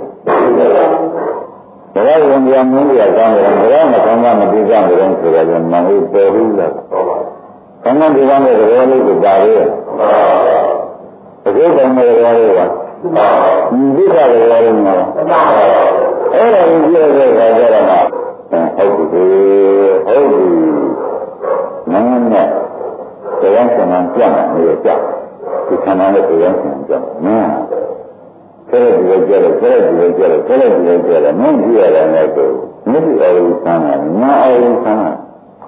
ဘူးဒါကဝင်ပြန်မင်းကြီးကောင်းတယ်ဒါကမကောင်းမှမပြီးကြဘူးဆိုတော့မဟုတ်ပေါ်ဘူးလားကောင်းကောင်းဒီကောင်းတဲ့သဘောလေးကိုပါလေတကယ်ကောင်းတဲ့သဘောလေးကဒီကလည်းရောမှာအဲ့ဒါကိုကြည့်ရတဲ့အခါကျတော့ဟုတ်ပြီဟုတ်ပြီနန်းနဲ့တရားစံံကြံ့နေရကြဒီခန္ဓာနဲ့တရားစံံကြံ့နန်းဆဲဒီလိုကြတယ်ဆဲဒီလိုကြတယ်ဆဲဒီလိုကြတယ်မင်းကြည့်ရတဲ့နဲ့ကိုမြစ်တော်ကိုဆန်းတာညာအောင်ဆန်းတာ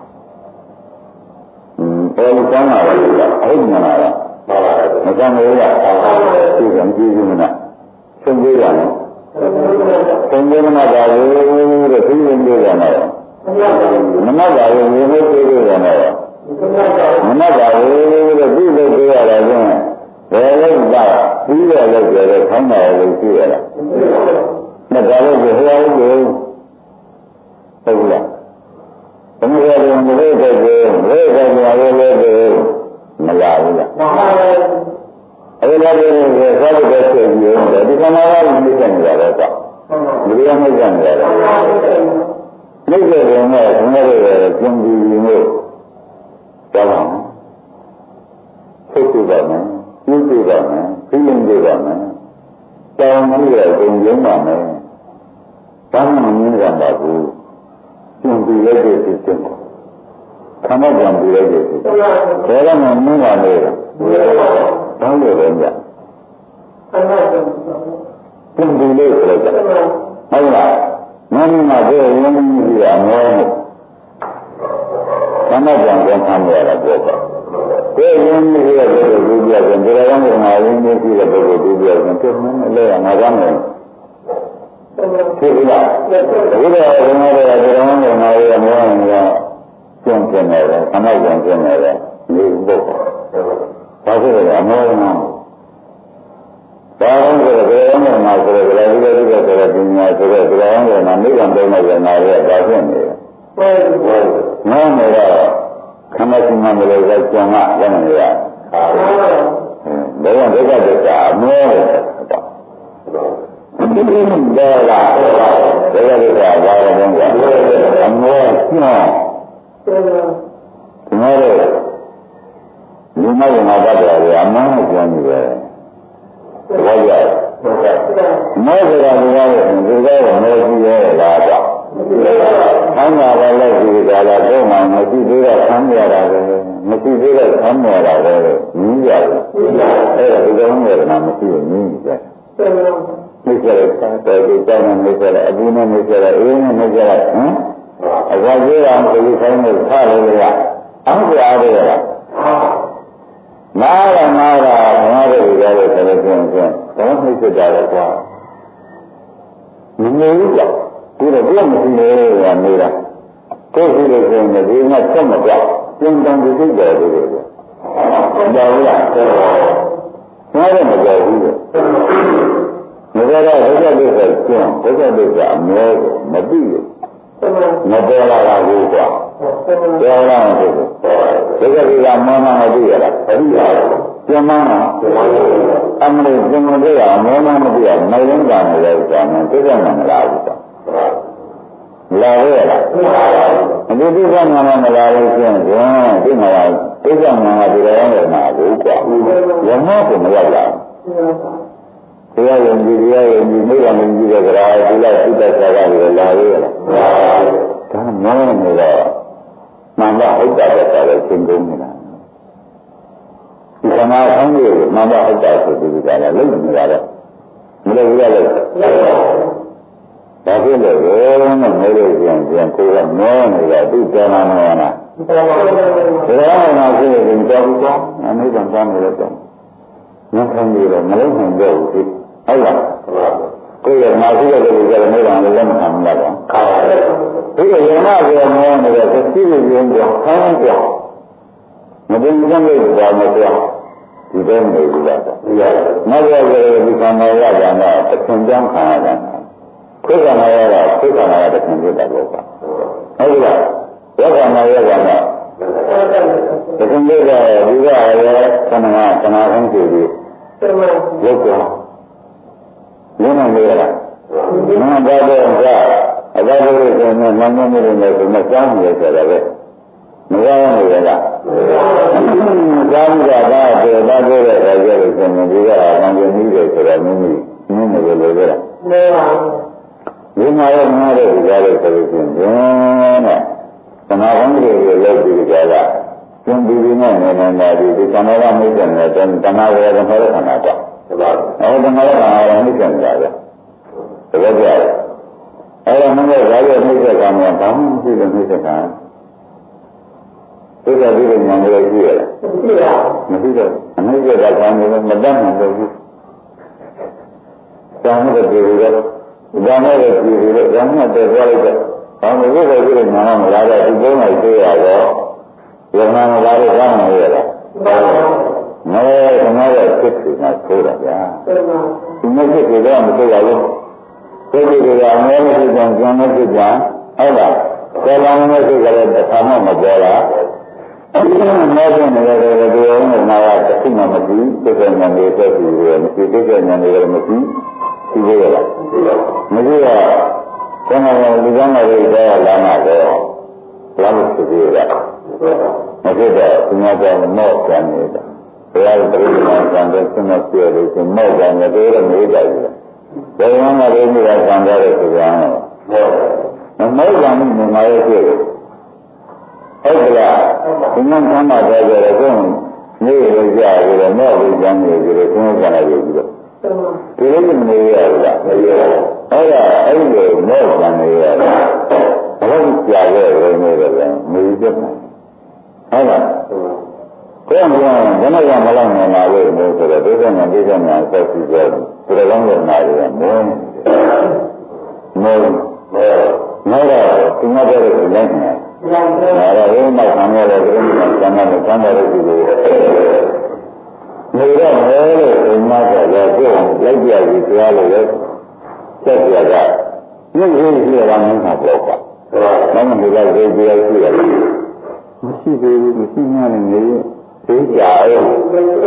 ဟင်းပေါ်ဆန်းတာလည်းဟုတ်မှာလားမကမ်းလို့ရသူကမကြည့်ဘူးမလားသုံးပေးရနော်သုံးပေးမှပါလို့တဲ့သူရင်ပေးရနော်မမပါဘူးရေမိုးပေးရနော်မမပါဘူးတဲ့သူ့လို့ပေးရတာချင်းဘယ်လိုပါပြီးရလို့ပြောတယ်ခေါင်းပါလို့ကြည့်ရတာမဒါလို့ဟောဟုတ်ဘူးဟုတ်လားဘယ်လိုလဲမလို့တဲ့ကိုလေးကဘာလို့လဲမလာဘူးလားအဲ့ဒါလည်းသာဝတ္တဆိုပြီးတော့ဒီကမှာကမြစ်နေရတော့ဒီလိုမျိုးကြံနေရတယ်မြစ်တဲ့ကောင်ကဘုရားရဲ့ကျင်းပြီးလို့ကြောက်ပါမယ်ဖြစ်ပြပါမယ်ပြုပြပါမယ်ပြင်းပြပါမယ်တောင်းပြီးတော့ဂုံကျင်းပါမယ်ဘာမှမမြင်ကြပါဘူးကျင်းပြီးလိုက်တဲ့ဖြစ်ခြင်းခမကြံပြီးလိုက်တဲ့ဖြစ်ခြင်းဒါကမှမင်းပါလေတောင်းလို့လည်းကြကျင်းပြီးလိုက်ဆိုတော့ဟုတ်လားမင်းမှာပြောရင်းပြီးရမောခမကြံပြန်ဆမ်းရတာပြောပါဒီရင်းပြီးရတဲ့လူပြပြန်ဒီလိုမျိုးငါရင်းပြီးပြီးတဲ့ပုဂ္ဂိုလ်ဒီပြပြန်ပြမင်းလည်းငါကမယ်ဖြစ်ပြီလားဒီလိုရင်းနေတဲ့ဒီလိုမျိုးငါရမောနေရကျင့်ကျင်တယ်ခမကြံကျင့်တယ်နေဖို့ဘာဖြစ်လဲအမောနာဘာလို့လဲဘယ်လိုမှမဆိုတော့ဒီလိုဒီလိုဆိုတော့ပညာဆိုတော့ဒီလိုအောင်ကနိဗ္ဗာန်တုံးလိုက်နာရတာဖြစ်နေတယ်ဟုတ်ဟုတ်နားနေတော့ခမစီမံလို့လည်းကြံကလည်းမရဘူးဘယ်ကဒုက္ခဒုက္ခအမောဒီလိုတော့လာဘယ်လိုလဲဘာလို့လဲအမောညောဒီမှာတော့ဒီမှာကမှာပါတယ်အမောကိုပြောနေတယ်ဘာကြလဲမောဆိုတာကလည်းဒီလိုမောကြီးရဲ့လားတော့ဆန်းတာပဲလို့ဒီကလာတော့မှမရှိသေးတဲ့ဆန်းရတာပဲမရှိသေးတဲ့ဆန်းရတာပဲညီးရတယ်အဲ့ဒါဒီကောင်းရတာမရှိဘူးညီးတယ်မိစ္ဆာတဲ့ဒီတောင်းနေကြတယ်အဘူးနဲ့နေကြတယ်အေးနဲ့နေကြတယ်ဟမ်အကြကြီးအောင်ဒီဆိုင်ကိုထားလို့ရအောင်ကြရတယ်လားနားရနားရနားရကြတယ်ဆိုတော့ပြန်ပြန်တော့မိစ္ဆာကြတယ်ကွာမနေဘူးကြောက်ဒီတော့ဘယ်မှမရှိနေရနေတာကိုယ်ရှိလို့ဆိုရင်ဒီကဆက်မပြောက်ကျင်းတန်ပြီးသိတယ်လို့ပြောတယ်။ကြောက်ရ။နားလည်းမကြောက်ဘူးလေ။မကြောက်တော့ဘုရားပြည့်စုံကျင်းဘုရားပြည့်စုံအမြဲမသိဘူး။မပေါ်လာတာဘူးကွာ။ပြောလာတယ်ဘုရားပြည့်စုံမောမမသိရလား။သိရတယ်။ကျင်းမနော်။အမလေးကျင်းမသိရမောမမသိရမယုံတာလည်းကြာနေသိကြမှာမလားဘူးကွာ။လာရလားအဒီဒီကမှမလာလို့ကျင်းကျင်းဒီမှာသိကြမှာဒီလိုရမှာဘူးကွာရမောကိုမရောက်လာဘူးတရားရင်ဒီတရားရင်ဒီမိဂ္ဂမင်းကြီးတဲ့ကြရာဒီလိုက်သိတဲ့ဆရာကလည်းလာရလားဒါမောနေတော့မှန်တော့ဟုတ်တာပဲဆိုတော့သင်ကုန်နေတာဒီကမှာဆောင်းလို့မှန်တော့ဟုတ်တာဆိုဒီကလည်းလုံးမရတော့မလို့ရလို့ဒါဖြစ်လို့ဘယ်နဲ့မဲလို့ပြန်ပြန်ကိုယ်ကမောနေတာသူကြောင်းလာမောနာဒါကမှရှိရင်ကြောက်ကြောက်အနိစ္စတောင်းနေတော့မခံရတော့မလုံးနိုင်တော့ဘူးဟုတ်လားကိုယ်ကငါရှိတဲ့လူကလည်းမေးတာလည်းလက်မခံဘူးလားခါပါတယ်ဒီကရမပြောမောနေတဲ့သိသိရင်းကြောင်းခံကြောင်းမပင်ကြမ်းလို့ကြောင်းမပြောဒီတဲ့နေဘူးလားဒီရတယ်နောက်ရကြဒီကံတော်ရကြတော့တခင်ကြောင်းခံရတာခိကနာရတာခိကနာရတဲ့ခင်ဖြစ်တာပေါ့ကွာဟုတ်လားယောဂနာရတာတော့တခင်လေးကဒီကရဲခဏကခဏဆုံးကြည့်ပြီးရုပ်ကြောလင်းနေရလားမနဘာတော့ကအဘာလို့လဲဆိုတော့နာမည်လေးနဲ့ဒီမှာကြားနေရကြတယ်ပဲမရဘူးလေလားကြားမှုကဒါတဲ့ဒါပြောတဲ့အခါကျတော့ဆိုရင်ဒီကဘာလို့နည်းတယ်ဆိုတော့မင်းကြီးနင်းနေလို့လေလားမှန်ပါဒီမှာရမှားတဲ့ဒီကားလေးဆိုလို့ရှိရင်နဲ့သမာဓိတွေလောက်ပြီးကြတာကျင်းပြီးပြီးနဲ့နေနေတာဒီဒီသမာဓိမိတ်တယ်နဲ့တဏှာဝေဒနာခန္ဓာတော့အဲသမာဓိခန္ဓာရမိတ်တယ်ကြတယ်တကယ်ကြတယ်အဲဒါမှမဟုတ်ဇာတိမိတ်တဲ့ကံကဘာမှမရှိတဲ့မိတ်တဲ့ကံသိတဲ့ဒီလိုဉာဏ်လေးကြည့်ရလားမရှိပါဘူးမရှိတော့အမိတ်တဲ့ကံကလည်းမတတ်နိုင်တော့ဘူးဇာတိတွေတွေတော့ဒါနဲ့ကြည့်ပြီးတော့ဉာဏ်နဲ့တည်သွားလိုက်တော့ဘာလို့ဒီလိုဒီလိုဉာဏ်မလာတော့ဒီကုန်းလိုက်သေးရတော့ဉာဏ်မလာတော့ဘာမှမရတော့မဲခဏရဲ့ဖြစ်ပြီးမှဆိုးတာဗျာဒီမဲ့ဖြစ်ပြီးတော့မသိရဘူးသိပြီးတော့အမဲမရှိကြံဉာဏ်နဲ့ဖြစ်ကြဟုတ်လားကျေလာနဲ့ဖြစ်ကြတဲ့အခါမှမပေါ်လားအဲဒီမှာမဲဖြစ်နေတဲ့ဒီအောင်ကနာရတစ်ခုမှမရှိသိတဲ့ဉာဏ်လေးသက်ပြီးရမရှိသိတဲ့ဉာဏ်လေးလည်းမရှိဒီလိုရလားမရှိတော့ဆန္ဒတော်လူကမ်းတော်တွေလာမှာတော့လာလို့ဖြစ်ရတာမဖြစ်တော့ဒီမှာတော့မော့ပြန်နေတာဘုရားပြိဋ္ဌာန်ဆံတဲ့ဆင်းမပြည့်လို့ဆိုမော့ပြန်နေတယ်လို့မေးကြတယ်ဘယ်မှာလဲဒီကဆံတဲ့ဆိုကြအောင်မော့မော့ပြန်နေမှာရဲ့ဖြစ်ဟုတ်ကလားဒီမှာဆမ်းပါကြကြတယ်ကိုနေရကြပြီးတော့မော့ပြီးပြန်နေပြီးတော့ဆင်းကြလာပြီပြီးတော့ဒီလိုနေရတာမရဘူးအဲ့ဒါအဲ့ဒီမောကံနေရတာဘယ်လိုကြာခဲ့လဲနေတယ်လဲမူချက်မှာဟုတ်လားကိုယ်ကဘယ်နဲ့ကမလောက်နိုင်လာလို့မျိုးဆိုတော့ဒုက္ခနဲ့ဒုက္ခနဲ့ဆက်ပြီးကြတယ်ဒီလိုလုံးနဲ့နားရမောမောမောမောတော့ဒီမှာတော့လည်းလိုက်နေတယ်ဒါတော့ဘယ်မှာဆံရလဲဒီမှာဆံရတယ်ဆံရတယ်ဒီလိုနေတော့မဲလို့အိမ်မတော့လည်းကိုယ်လိုက်ပြပြီးကြားလို့လည်းဆက်ပြတာညှိရင်းရှိရတာမင်းမှာပေါ့ကွာ။နောက်မှဒီလိုကြေးကြေးရှိရတယ်။မရှိသေးဘူးမရှိမှလည်းနေသေးကြအောင်။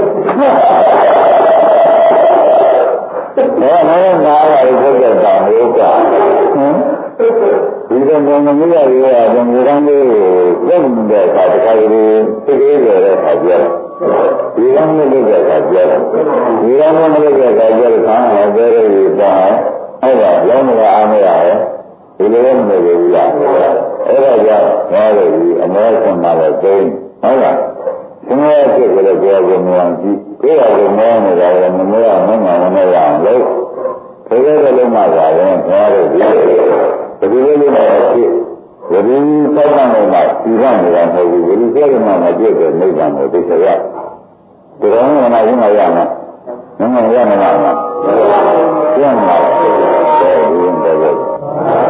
ဘာမှမနာရဘူးဘုရားတောင်းလို့ကဟမ်ဒီတော့ငငမရရရတယ်ငရမ်းလေးကိုလက်တဲ့အခါတခါကြီးသိသေးတယ်တဲ့အခါကျတော့ဒီကနေ့လေးတဲ့အခါကျတော့ဒီကနေ့လေးတဲ့အခါကျတော့ခေါင်းနဲ့ပဲရည်တော့အဲ့ဒါလုံးဝအားမရရဲ့ဒီလိုလည်းမနေဘူးလားအဲ့ဒါကြောင့်ငါတို့ဒီအမေဆန်လာတဲ့ကျင်းဟုတ်လားဒီနေ့အဖြစ်ကိုလည်းကြောက်ကြမအောင်ကြည့်ကိုယ်ကလည်းမောင်းနေတာလည်းမမောရမမှန်မရအောင်လို့ဒီလိုလည်းမှပါရင်ငါတို့ဒီဒီလိုလေးနဲ့ဖြစ်ဝိရိသက္ကံမှာဒီကနေတာမဟုတ်ဘူးဝိရိသက္ကံမှာမပြည့်တဲ့နိဗ္ဗာန်ကိုသိစေရဒီတော့ငါနာရင်းမရမှာငါငါရမှာလားရမှာတယ်ဒီရင်တယ်